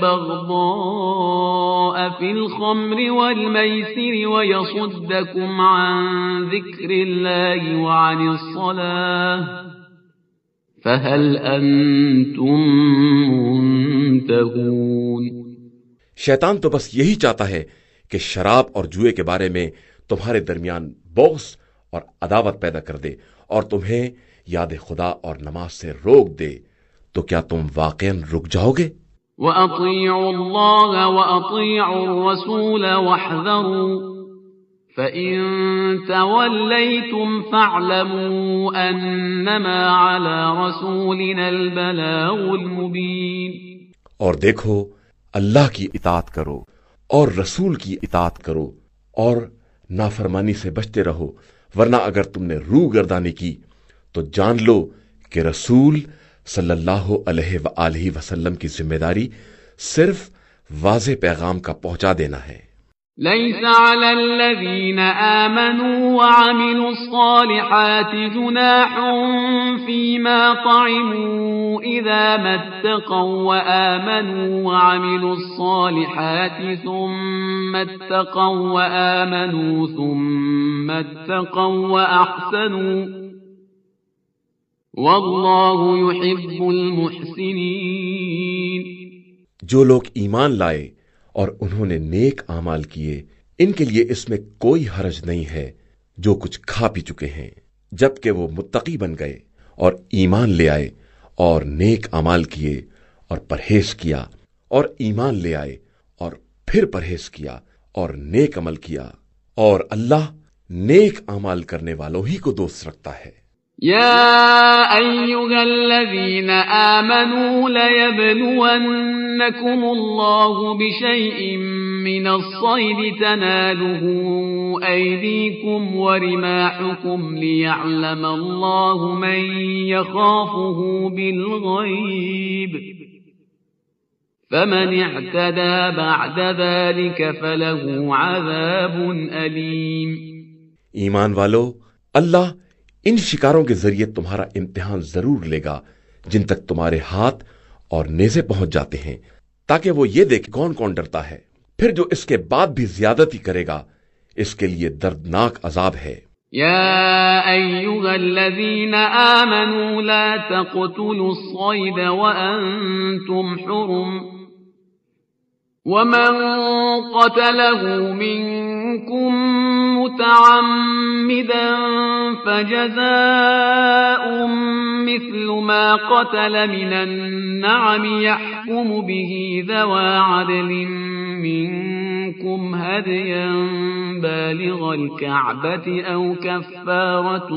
والبغضاء في الخمر والميسر ويصدكم عن ذكر الله وعن الصلاة فهل انتم منتهون۔ شیطان تو بس یہی چاہتا ہے کہ شراب اور جوئے کے بارے میں تمہارے درمیان بغض اور عداوت پیدا کر دے اور تمہیں یاد خدا اور نماز سے روک دے، تو کیا تم واقعاً رک جاؤ گے؟ وَأَطِيعُوا اللَّهَ وَأَطِيعُوا الرَّسُولَ وَاحْذَرُوا فَإِن تَوَلَّيْتُمْ فَاعْلَمُوا أَنَّمَا عَلَى رَسُولِنَا الْبَلَاغُ الْمُبِينُ۔ اور دیکھو، اللہ کی اطاعت کرو اور رسول کی اطاعت کرو اور نافرمانی سے بچتے رہو، ورنہ اگر تم نے روح گردانی کی تو جان لو کہ رسول صلی اللہ علیہ وآلہ وسلم کی ذمہ داری صرف واضح پیغام کا پہنچا دینا ہے۔ ليس على الذين آمنوا وعملوا الصالحات جناح فيما طعموا إذا ما اتقوا وآمنوا وعملوا الصالحات ثم اتقوا وآمنوا ثم اتقوا وأحسنوا والله يحب المحسنين۔ جو لوگ ایمان لائے اور انہوں نے نیک اعمال کیے ان کے لیے اس میں کوئی حرج نہیں ہے جو کچھ کھا پی چکے ہیں، جبکہ وہ متقی بن گئے اور ایمان لے آئے اور نیک اعمال کیے اور پرہیز کیا، اور ایمان لے آئے اور پھر پرہیز کیا اور نیک عمل کیا، اور اللہ نیک اعمال کرنے والوں ہی کو دوست رکھتا ہے۔ يا أيها الذين آمنوا ليبلونكم الله بشيء من الصيد تناله أيديكم ورماحكم ليعلم الله من يخافه بالغيب فمن اعتدى بعد ذلك فله عذاب أليم۔ ایمان والو، اللہ ان شکاروں کے ذریعے تمہارا امتحان ضرور لے گا جن تک تمہارے ہاتھ اور نیزے پہنچ جاتے ہیں، تاکہ وہ یہ دیکھے کون کون ڈرتا ہے، پھر جو اس کے بعد بھی زیادتی کرے گا اس کے لیے دردناک عذاب ہے۔ يا أيها الذين آمنوا لا تقتلوا الصيد وأنتم حرم ومن قتله منكم متعمدا فجزاء مثل ما قتل من النعم يحكم به ذوى عدل منكم هديا بالغ الكعبة أو كفارة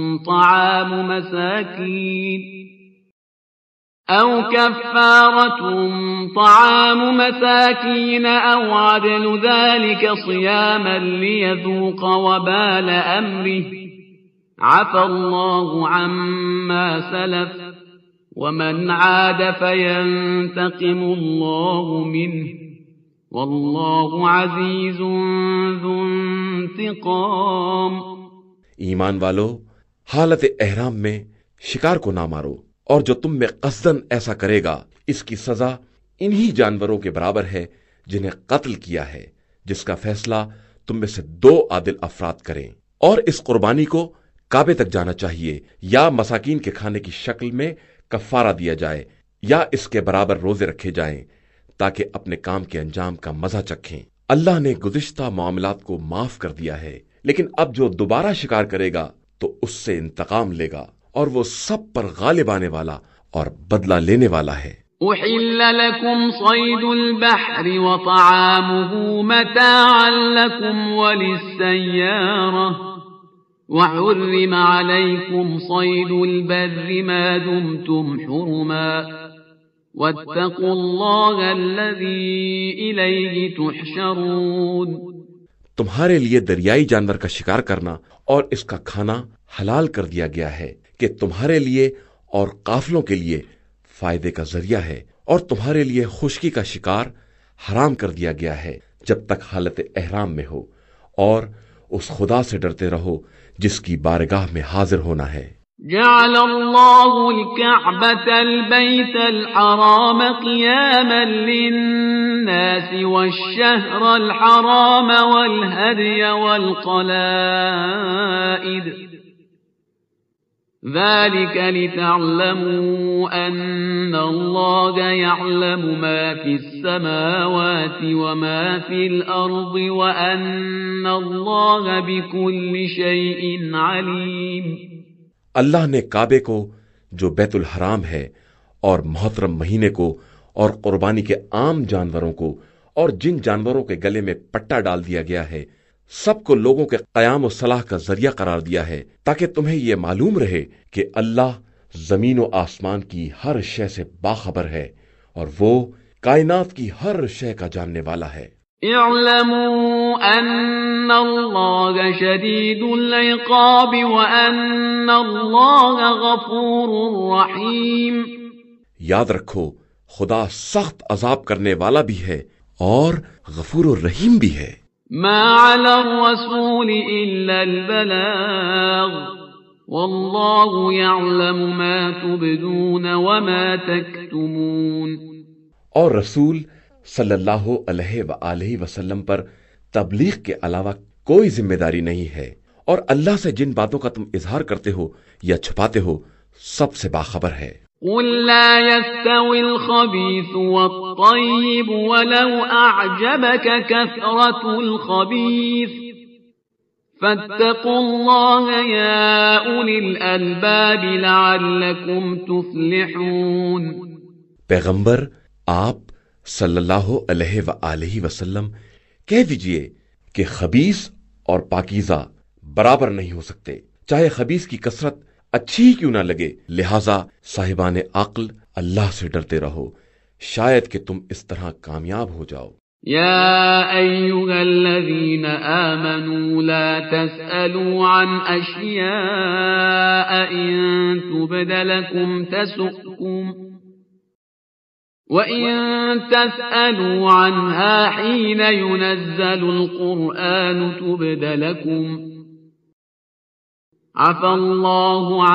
طعام مساكين أو عدل ذلك صياما ليذوق وبال أمره عفى الله عما سلف ومن عاد فينتقم الله منه والله عزيز ذو انتقام۔ ایمان والو، حالت احرام میں شکار کو نہ مارو، اور جو تم میں قصدن ایسا کرے گا اس کی سزا انہی جانوروں کے برابر ہے جنہیں قتل کیا ہے، جس کا فیصلہ تم میں سے 2 عادل افراد کریں، اور اس قربانی کو کعبے تک جانا چاہیے یا مساکین کے کھانے کی شکل میں کفارہ دیا جائے یا اس کے برابر روزے رکھے جائیں تاکہ اپنے کام کے انجام کا مزہ چکھیں۔ اللہ نے گزشتہ معاملات کو معاف کر دیا ہے، لیکن اب جو دوبارہ شکار کرے گا تو اس سے انتقام لے گا، اور وہ سب پر غالب آنے والا اور بدلہ لینے والا ہے۔ أحل لكم صيد البحر وطعامه متاعا لكم وللسيارة وحرم عليكم صيد البر ما دمتم حرما واتقوا الله الذي إليه تحشرون۔ تمہارے لیے دریائی جانور کا شکار کرنا اور اس کا کھانا حلال کر دیا گیا ہے کہ تمہارے لیے اور قافلوں کے لیے فائدے کا ذریعہ ہے، اور تمہارے لیے خشکی کا شکار حرام کر دیا گیا ہے جب تک حالت احرام میں ہو، اور اس خدا سے ڈرتے رہو جس کی بارگاہ میں حاضر ہونا ہے۔ جعل الله الكعبة البيت الحرام قياما للناس والشهر الحرام والهدي والقلائد ذلك لتعلموا أن الله يعلم ما في السماوات وما في الأرض وأن الله بكل شيء عليم۔ اللہ نے کعبے کو جو بیت الحرام ہے اور محترم مہینے کو اور قربانی کے عام جانوروں کو اور جن جانوروں کے گلے میں پٹا ڈال دیا گیا ہے سب کو لوگوں کے قیام و صلاح کا ذریعہ قرار دیا ہے، تاکہ تمہیں یہ معلوم رہے کہ اللہ زمین و آسمان کی ہر شے سے باخبر ہے اور وہ کائنات کی ہر شے کا جاننے والا ہے۔ اعلموا ان اللہ شدید العقاب وان اللہ غفور رحیم۔ یاد رکھو خدا سخت عذاب کرنے والا بھی ہے اور غفور الرحیم بھی ہے۔ ما على الرسول إلا البلاغ والله يعلم ما تبدون وما تكتمون۔ اور رسول صلی اللہ علیہ وآلہ وسلم پر تبلیغ کے علاوہ کوئی ذمہ داری نہیں ہے، اور اللہ سے جن باتوں کا تم اظہار کرتے ہو یا چھپاتے ہو سب سے باخبر ہے۔ قل لا يستوي الخبيث والطيب ولو أعجبك كثرة الخبيث فاتقوا الله يا أولي الألباب لعلكم تفلحون۔ پیغمبر آپ صلی اللہ علیہ وآلہ وسلم کہہ دیجئے کہ خبیث اور پاکیزہ برابر نہیں ہو سکتے، چاہے خبیث کی کثرت اچھی ہی کیوں نہ لگے، لہذا صاحبان عقل اللہ سے ڈرتے رہو، شاید کہ تم اس طرح کامیاب ہو جاؤ۔ يا أيها الذين آمنوا لا تسألوا عن أشياء إن تبد لكم تسؤكم وَإِن تَسْأَلُوا عَنْهَا حِينَ يُنَزَّلُ الْقُرْآنُ تُبْدَ لَكُمْ عَفَا اللَّهُ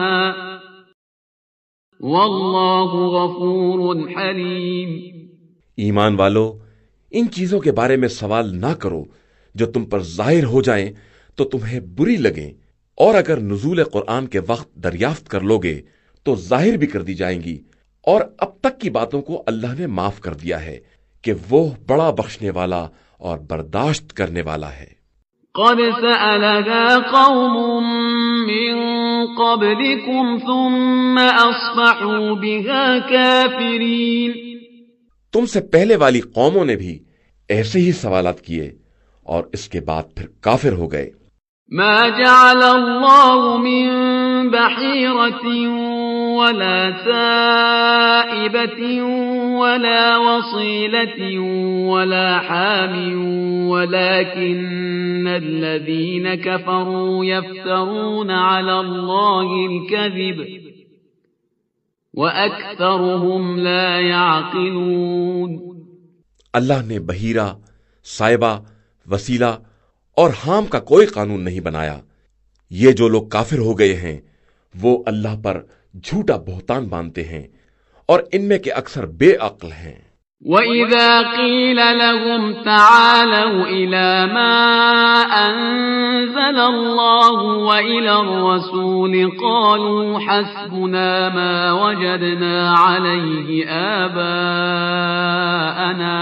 عَنْهَا وَاللَّهُ غَفُورٌ حَلِيمٌ۔ ایمان والو، ان چیزوں کے بارے میں سوال نہ کرو جو تم پر ظاہر ہو جائیں تو تمہیں بری لگیں، اور اگر نزول قرآن کے وقت دریافت کر لوگے تو ظاہر بھی کر دی جائیں گی، اور اب تک کی باتوں کو اللہ نے معاف کر دیا ہے کہ وہ بڑا بخشنے والا اور برداشت کرنے والا ہے۔ قد سألها قوم من قبلكم ثم أصبحوا بها كافرين۔ تم سے پہلے والی قوموں نے بھی ایسے ہی سوالات کیے اور اس کے بعد پھر کافر ہو گئے۔ ما جعل الله من بحيرة ولا سائبة ولا وصيلة ولا حام ولكن الذين كفروا يفترون على الله الكذب وأكثرهم لا يعقلون۔ اللہ نے بحیرہ، سائبہ، وسیلہ اور حام کا کوئی قانون نہیں بنایا۔ یہ جو لوگ کافر ہو گئے ہیں وہ اللہ پر جھوٹا بہتان باندھتے ہیں، اور ان میں کے اکثر بے عقل ہیں۔ وَإِذَا قِيلَ لَهُمْ تَعَالَوْا إِلَى مَا أَنزَلَ اللَّهُ وَإِلَى الرَّسُولِ قَالُوا حَسْبُنَا مَا وَجَدْنَا عَلَيْهِ آبَاءَنَا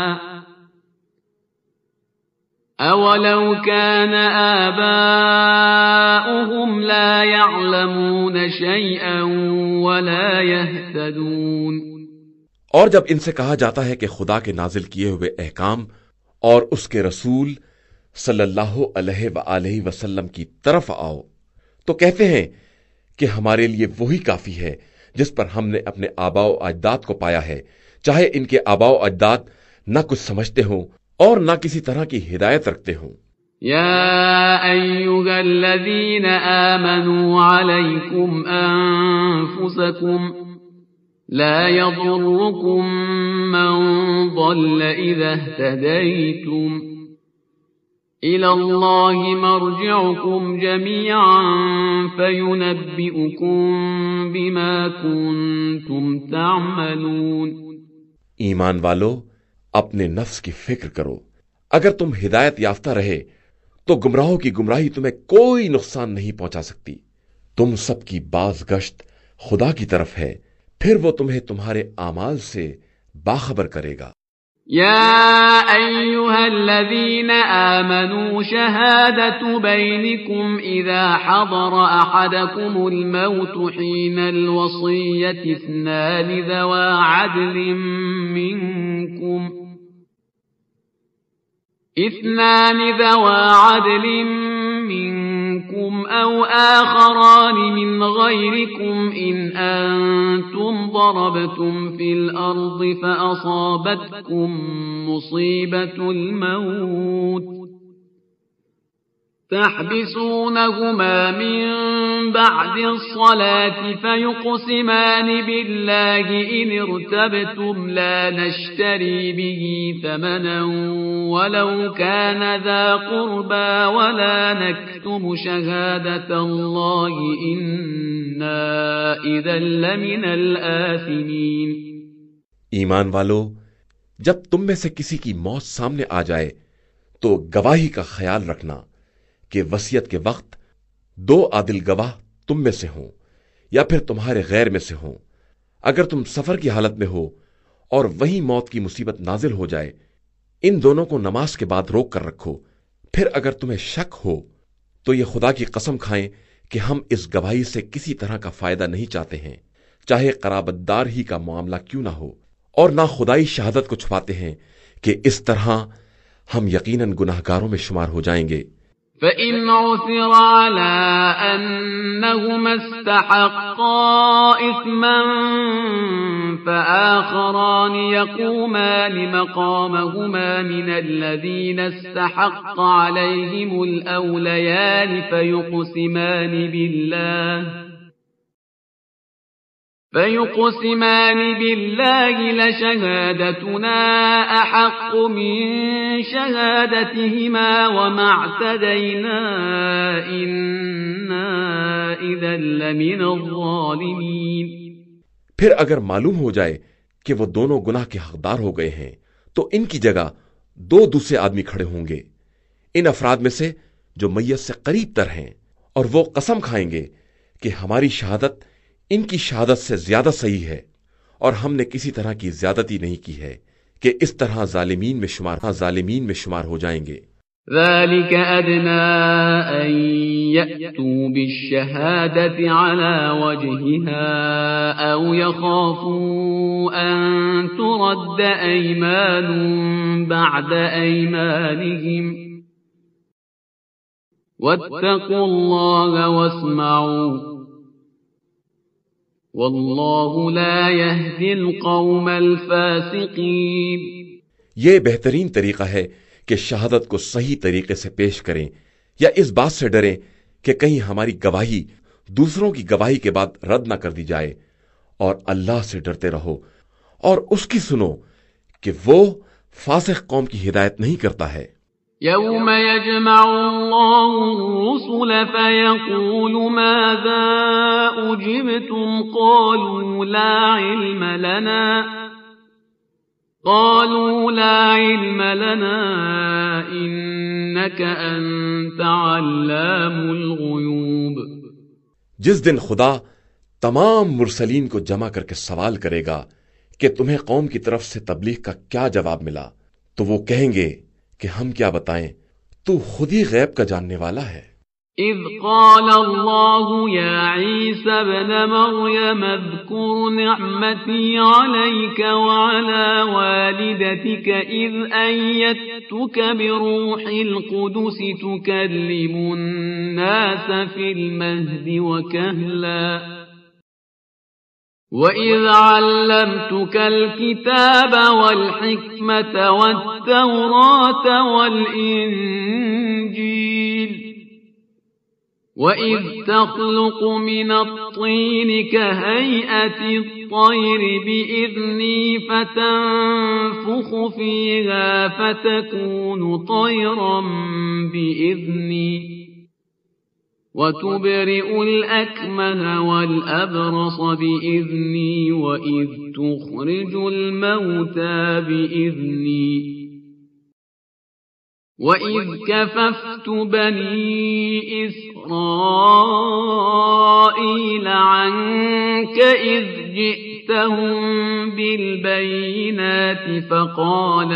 أَوَلَوْ كَانَ آبَاؤُهُمْ لَا يَعْلَمُونَ شَيْئًا وَلَا يَهْتَدُونَ۔ اور جب ان سے کہا جاتا ہے کہ خدا کے نازل کیے ہوئے احکام اور اس کے رسول صلی اللہ علیہ وآلہ وسلم کی طرف آؤ تو کہتے ہیں کہ ہمارے لیے وہی کافی ہے جس پر ہم نے اپنے آباء و اجداد کو پایا ہے، چاہے ان کے آباء و اجداد نہ کچھ سمجھتے ہوں اور نہ کسی طرح کی ہدایت رکھتے ہوں۔ یا ایھا الذین آمنوا علیکم انفسکم لا يضركم من ضل اذا اهتديتم الى الله مرجعكم جميعا فينبئكم بما كنتم تعملون۔ ایمان والو، اپنے نفس کی فکر کرو، اگر تم ہدایت یافتہ رہے تو گمراہوں کی گمراہی تمہیں کوئی نقصان نہیں پہنچا سکتی۔ تم سب کی باز گشت خدا کی طرف ہے، پھر وہ تمہیں تمہارے اعمال سے باخبر کرے گا۔ یا ایھا الذین آمنوا شہادۃ بینکم اذا حضر احدکم الموت حین الوصیۃ اثنان ذوا عدل منكم أو آخران من غيركم إن أنتم ضربتم في الأرض فأصابتكم مصيبة الموت تحبسونهما من بعد الصلاة فيقسمان بالله إن ارتبتم لا نشتري به ثمنا ولو كان ذا قربى ولا نكتم شهادة الله إنا إذا لمن الآثمين۔ ایمان والو، جب تم میں سے کسی کی موت سامنے آ جائے تو گواہی کا خیال رکھنا کہ وصیت کے وقت 2 عادل گواہ تم میں سے ہوں یا پھر تمہارے غیر میں سے ہوں۔ اگر تم سفر کی حالت میں ہو اور وہیں موت کی مصیبت نازل ہو جائے، ان دونوں کو نماز کے بعد روک کر رکھو۔ پھر اگر تمہیں شک ہو تو یہ خدا کی قسم کھائیں کہ ہم اس گواہی سے کسی طرح کا فائدہ نہیں چاہتے ہیں، چاہے قرابت دار ہی کا معاملہ کیوں نہ ہو، اور نہ خدائی شہادت کو چھپاتے ہیں کہ اس طرح ہم یقیناً گناہگاروں میں شمار ہو جائیں گے۔ فَإِنْ عُثِرَ عَلَىٰ أَنَّهُمَا اسْتَحَقَّا إِثْمًا فَآخَرَانِ يَقُومَانِ مَقَامَهُمَا مِنَ الَّذِينَ اسْتَحَقَّ عَلَيْهِمُ الْأَوْلَيَانِ فيقسمان بالله لشهادتنا أحق من شهادتهما وما اعتدينا إنا إذا لمن الظالمين۔ پھر اگر معلوم ہو جائے کہ وہ دونوں گناہ کے حقدار ہو گئے ہیں تو ان کی جگہ 2 دوسرے آدمی کھڑے ہوں گے، ان افراد میں سے جو میت سے قریب تر ہیں، اور وہ قسم کھائیں گے کہ ہماری شہادت ان کی شہادت سے زیادہ صحیح ہے اور ہم نے کسی طرح کی زیادتی نہیں کی ہے، کہ اس طرح ظالمین میں شمار ہو جائیں گے۔ ذلك أدنى أن يأتوا بالشهادة على وجهها أو يخافوا أن ترد أيمان بعد أيمانهم واتقوا الله واسمعوا واللہ لا يهدي القوم الفاسقین۔ یہ بہترین طریقہ ہے کہ شہادت کو صحیح طریقے سے پیش کریں، یا اس بات سے ڈریں کہ کہیں ہماری گواہی دوسروں کی گواہی کے بعد رد نہ کر دی جائے، اور اللہ سے ڈرتے رہو اور اس کی سنو کہ وہ فاسق قوم کی ہدایت نہیں کرتا ہے۔ يوم يجمع الله الرسل فيقول ماذا أجبتم قالوا لا علم لنا إنك أنت علام الغيوب۔ جس دن خدا تمام مرسلین کو جمع کر کے سوال کرے گا کہ تمہیں قوم کی طرف سے تبلیغ کا کیا جواب ملا، تو وہ کہیں گے کہ ہم کیا بتائیں، تو خود ہی غیب کا جاننے والا ہے۔ اذ قال اللہ یا عیسی ابن مریم اذکر نعمتی علیک وعلی والدتک اذ ایدتک بروح القدس تکلم الناس فی المہد وکہلا وَإِذْ عَلَّمْتُكَ الْكِتَابَ وَالْحِكْمَةَ وَالتَّوْرَاةَ وَالْإِنْجِيلَ وَإِذْ تَخْلُقُ مِنَ الطِّينِ كَهَيْئَةِ الطَّيْرِ بِإِذْنِي فَتَنفُخُ فِيهَا فَتَكُونُ طَيْرًا بِإِذْنِي وَتُبْرِئُ الْأَكْمَهَ وَالْأَبْرَصَ بِإِذْنِي وَإِذْ تُخْرِجُ الْمَوْتَى بِإِذْنِي وَإِذْ كَفَفْتُ بَنِي إِسْرَائِيلَ عَنْكَ إِذْ جِئْتَهُمْ بِالْبَيِّنَاتِ فَقَالَ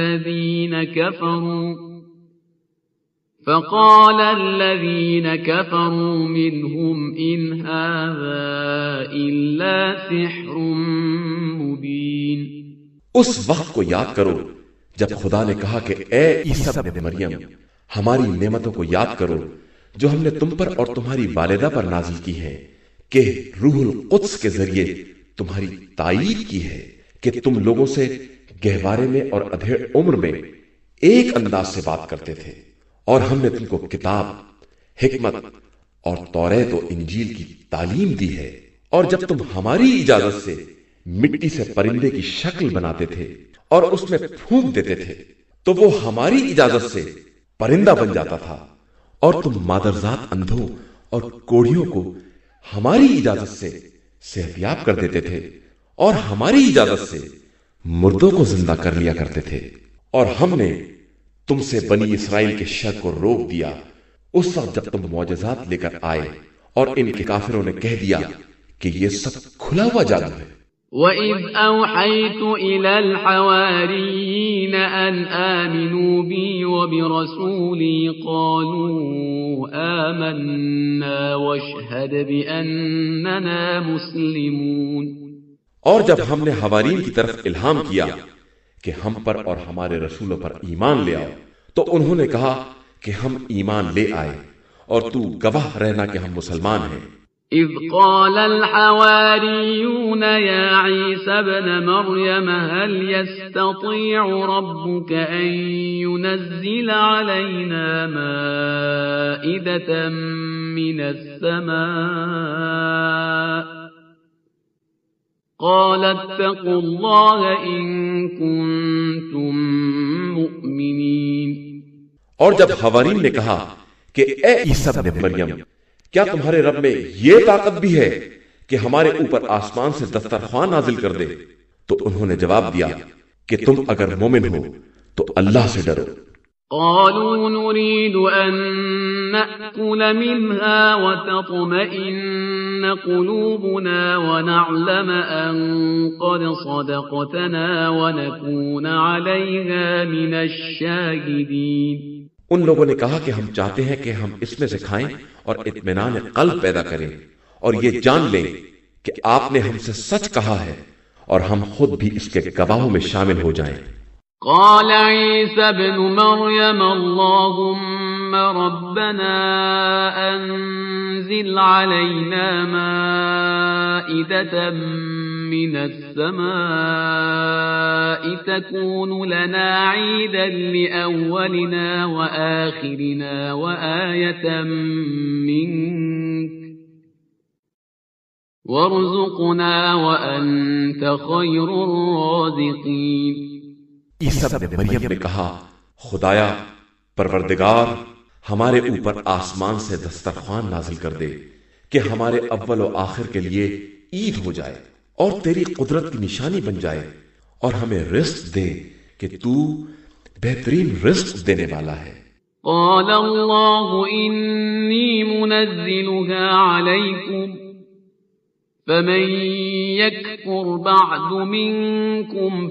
الذين كفروا منهم إن هذا إلا سحر مبين۔ اس وقت کو یاد کرو جب خدا نے کہا کہ اے عیسیٰ ابن مریم، ہماری نعمتوں کو یاد کرو جو ہم نے تم پر اور تمہاری والدہ پر نازل کی ہیں، کہ روح القدس کے ذریعے تمہاری تائید کی ہے کہ تم لوگوں سے گہوارے میں اور ادھیڑ عمر میں ایک انداز سے بات کرتے تھے، اور ہم نے تم کو کتاب، حکمت اور توریت و انجیل کی تعلیم دی ہے، اور جب تم ہماری اجازت سے مٹی سے پرندے کی شکل بناتے تھے اور اس میں پھونک دیتے تھے تو وہ ہماری اجازت سے پرندہ بن جاتا تھا، اور تم مادرزاد اندھوں اور کوڑھیوں کو ہماری اجازت سے صحت یاب کر دیتے تھے، اور ہماری اجازت سے مردوں کو زندہ کر لیا کرتے تھے، اور ہم نے تم سے بنی اسرائیل کے شر کو روک دیا اس وقت جب تم معجزات لے کر آئے، اور ان کے کافروں نے کہہ دیا کہ یہ سب کھلا ہوا جادو ہے۔ وَإِذْ أَوْحَيْتُ إِلَى الْحَوَارِيِّينَ أَنْ آمِنُوا بِي وَبِرَسُولِي قَالُوا آمَنَّا وَاشْهَدْ بِأَنَّنَا مُسْلِمُونَ۔ اور جب ہم نے حوارین کی طرف الہام کیا کہ ہم پر اور ہمارے رسولوں پر ایمان لے آؤ، تو انہوں نے کہا کہ ہم ایمان لے آئے، اور تو گواہ رہنا کہ ہم مسلمان ہیں۔ إذ قال الحواريون يا عيسى ابن مريم هل يستطيع ربك أن ينزل علينا مائدة من السماء قال اتقوا الله إن كنتم مؤمنين۔ اور جب حوارین نے کہا کہ اے عیسیٰ ابن مریم، کیا تمہارے رب میں یہ طاقت بھی ہے کہ ہمارے اوپر آسمان سے دسترخوان نازل کر دے؟ تو انہوں نے جواب دیا کہ تم اگر مومن ہو تو اللہ سے ڈرو۔ قالوا نريد أن نأكل منها وتطمئن قلوبنا ونعلم أن قد صدقتنا ونكون عليها من الشاهدين۔ ان لوگوں نے کہا کہ ہم چاہتے ہیں کہ ہم اس میں سے کھائیں اور اطمینان قلب پیدا کریں، اور یہ جان لیں کہ آپ نے ہم سے سچ کہا ہے، اور ہم خود بھی اس کے گواہوں میں شامل ہو جائیں۔ قال عيسى ابن مريم اللهم ربنا أنزل علينا مائدة من السماء تكون لنا عيدا لأولنا وآخرنا وآية منك وارزقنا وأنت خير الرازقين۔ عیسیٰ ابن مریم نے کہا، خدایا پروردگار، ہمارے اوپر آسمان سے دسترخوان نازل کر دے کہ ہمارے اول و آخر کے لیے عید ہو جائے اور تیری قدرت کی نشانی بن جائے، اور ہمیں رزق دے کہ تو بہترین رزق دینے والا ہے۔ قال اللہ انی منزلها علیکم فمن يكفر بعد منكم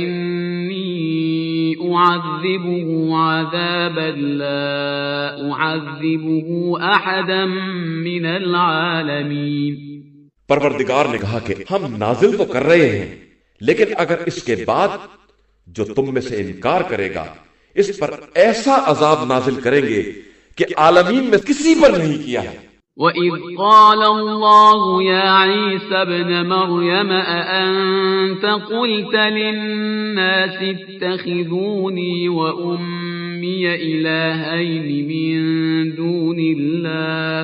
فإني أعذبه عذابا لا أعذبه أحدا من العالمين۔ پروردگار نے کہا کہ ہم نازل تو کر رہے ہیں، لیکن اگر اس کے بعد جو تم میں سے انکار کرے گا اس پر ایسا عذاب نازل کریں گے کہ عالمین میں کسی پر نہیں کیا ہے۔ وَإِذْ قَالَ اللَّهُ يَا عِيسَى ابْنَ مَرْيَمَ أَأَنْتَ قُلْتَ لِلنَّاسِ اتَّخِذُونِي وَأُمِّيَ إِلَٰهَيْنِ مِن دُونِ اللَّهِ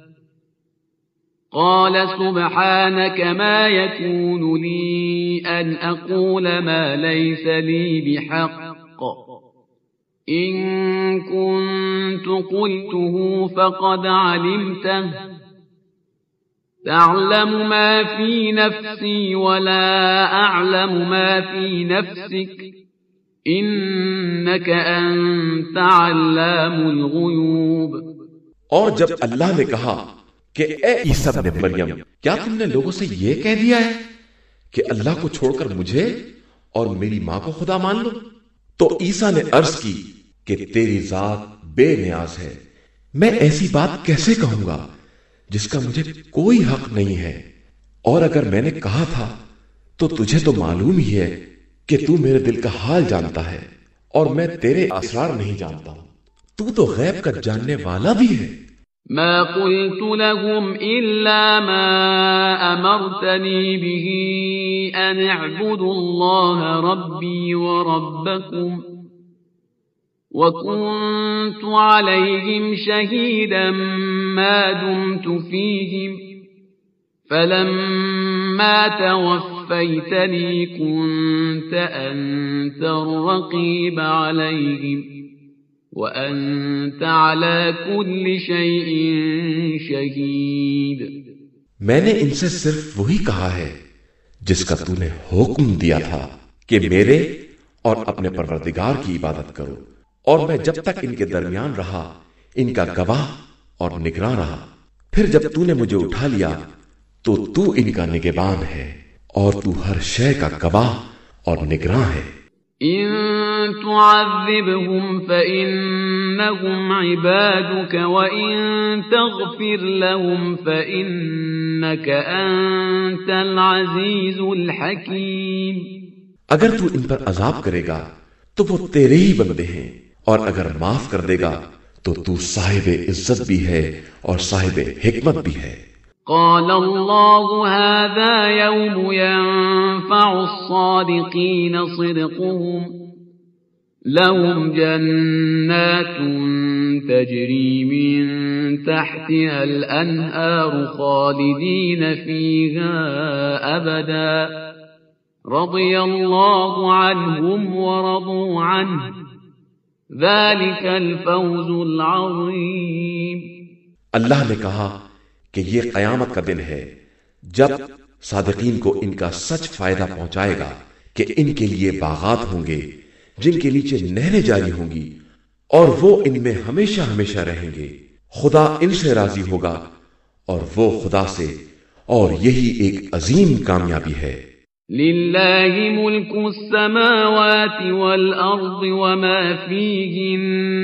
قَالَ سُبْحَانَكَ مَا يَكُونُ لِي أَنْ أَقُولَ مَا لَيْسَ لِي بِحَقٍّ إن كنت قلته فقد علمته تعلم ما في نفسي ولا أعلم ما في نفسك إنك أنت علام الغيوب۔ اور جب اللہ نے کہا کہ اے عیسیٰ ابن مریم، کیا تم نے لوگوں سے یہ کہہ دیا ہے کہ اللہ کو چھوڑ کر مجھے اور میری ماں کو خدا مان لو؟ تو عیسیٰ نے عرض کی کہ تیری ذات بے نیاز ہے، میں ایسی بات کیسے کہوں گا جس کا مجھے کوئی حق نہیں ہے، اور اگر میں نے کہا تھا تو تجھے تو معلوم ہی ہے کہ تو میرے دل کا حال جانتا ہے، اور میں تیرے اسرار نہیں جانتا ہوں، تو تو غیب کا جاننے والا بھی ہے۔ ما قلت لهم إلا ما أمرتني به أن اعبدوا الله ربي وربكم وكنت عليهم شهيدا ما دمت فيهم فلما توفيتني كنت أنت الرقيب عليهم وأنت على كل شيء شهيد. میں نے ان سے صرف وہی کہا ہے جس کا تو نے حکم دیا تھا کہ میرے اور اپنے پروردگار کی عبادت کرو، اور میں جب تک ان کے درمیان رہا ان کا گواہ اور نگراں رہا. پھر جب تو نے مجھے اٹھا لیا تو تو ان کا نگہبان ہے اور تو ہر شے کا گواہ اور نگراں ہے. إن تعذبهم فإنهم عبادك وإن تغفر لهم فإنك أنت العزيز الحكيم. اگر تو ان پر عذاب کرے گا تو وہ تیرے ہی بندے ہیں، اور اگر معاف کر دے گا تو تو صاحب عزت بھی ہے اور صاحب حکمت بھی ہے. قال الله هذا يوم ينفع الصادقين صدقهم لهم جنات تجري من تحتها الأنهار خالدين فيها أبدا رضي الله عنهم ورضوا عنه ذلك الفوز العظيم. اللہ نے کہا کہ یہ قیامت کا دن ہے جب صادقین کو ان کا سچ فائدہ پہنچائے گا کہ ان کے لیے باغات ہوں گے جن کے نیچے نہریں جاری ہوں گی، اور وہ ان میں ہمیشہ ہمیشہ رہیں گے. خدا ان سے راضی ہوگا اور وہ خدا سے، اور یہی ایک عظیم کامیابی ہے. للہ ملک السماوات والارض وما فیہن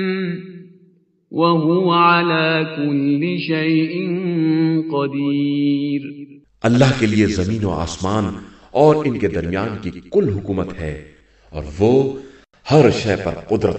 وهو على كل شيء قدیر. اللہ کے لیے زمین و آسمان اور ان کے درمیان کی کل حکومت ہے، اور وہ ہر شے پر قدرت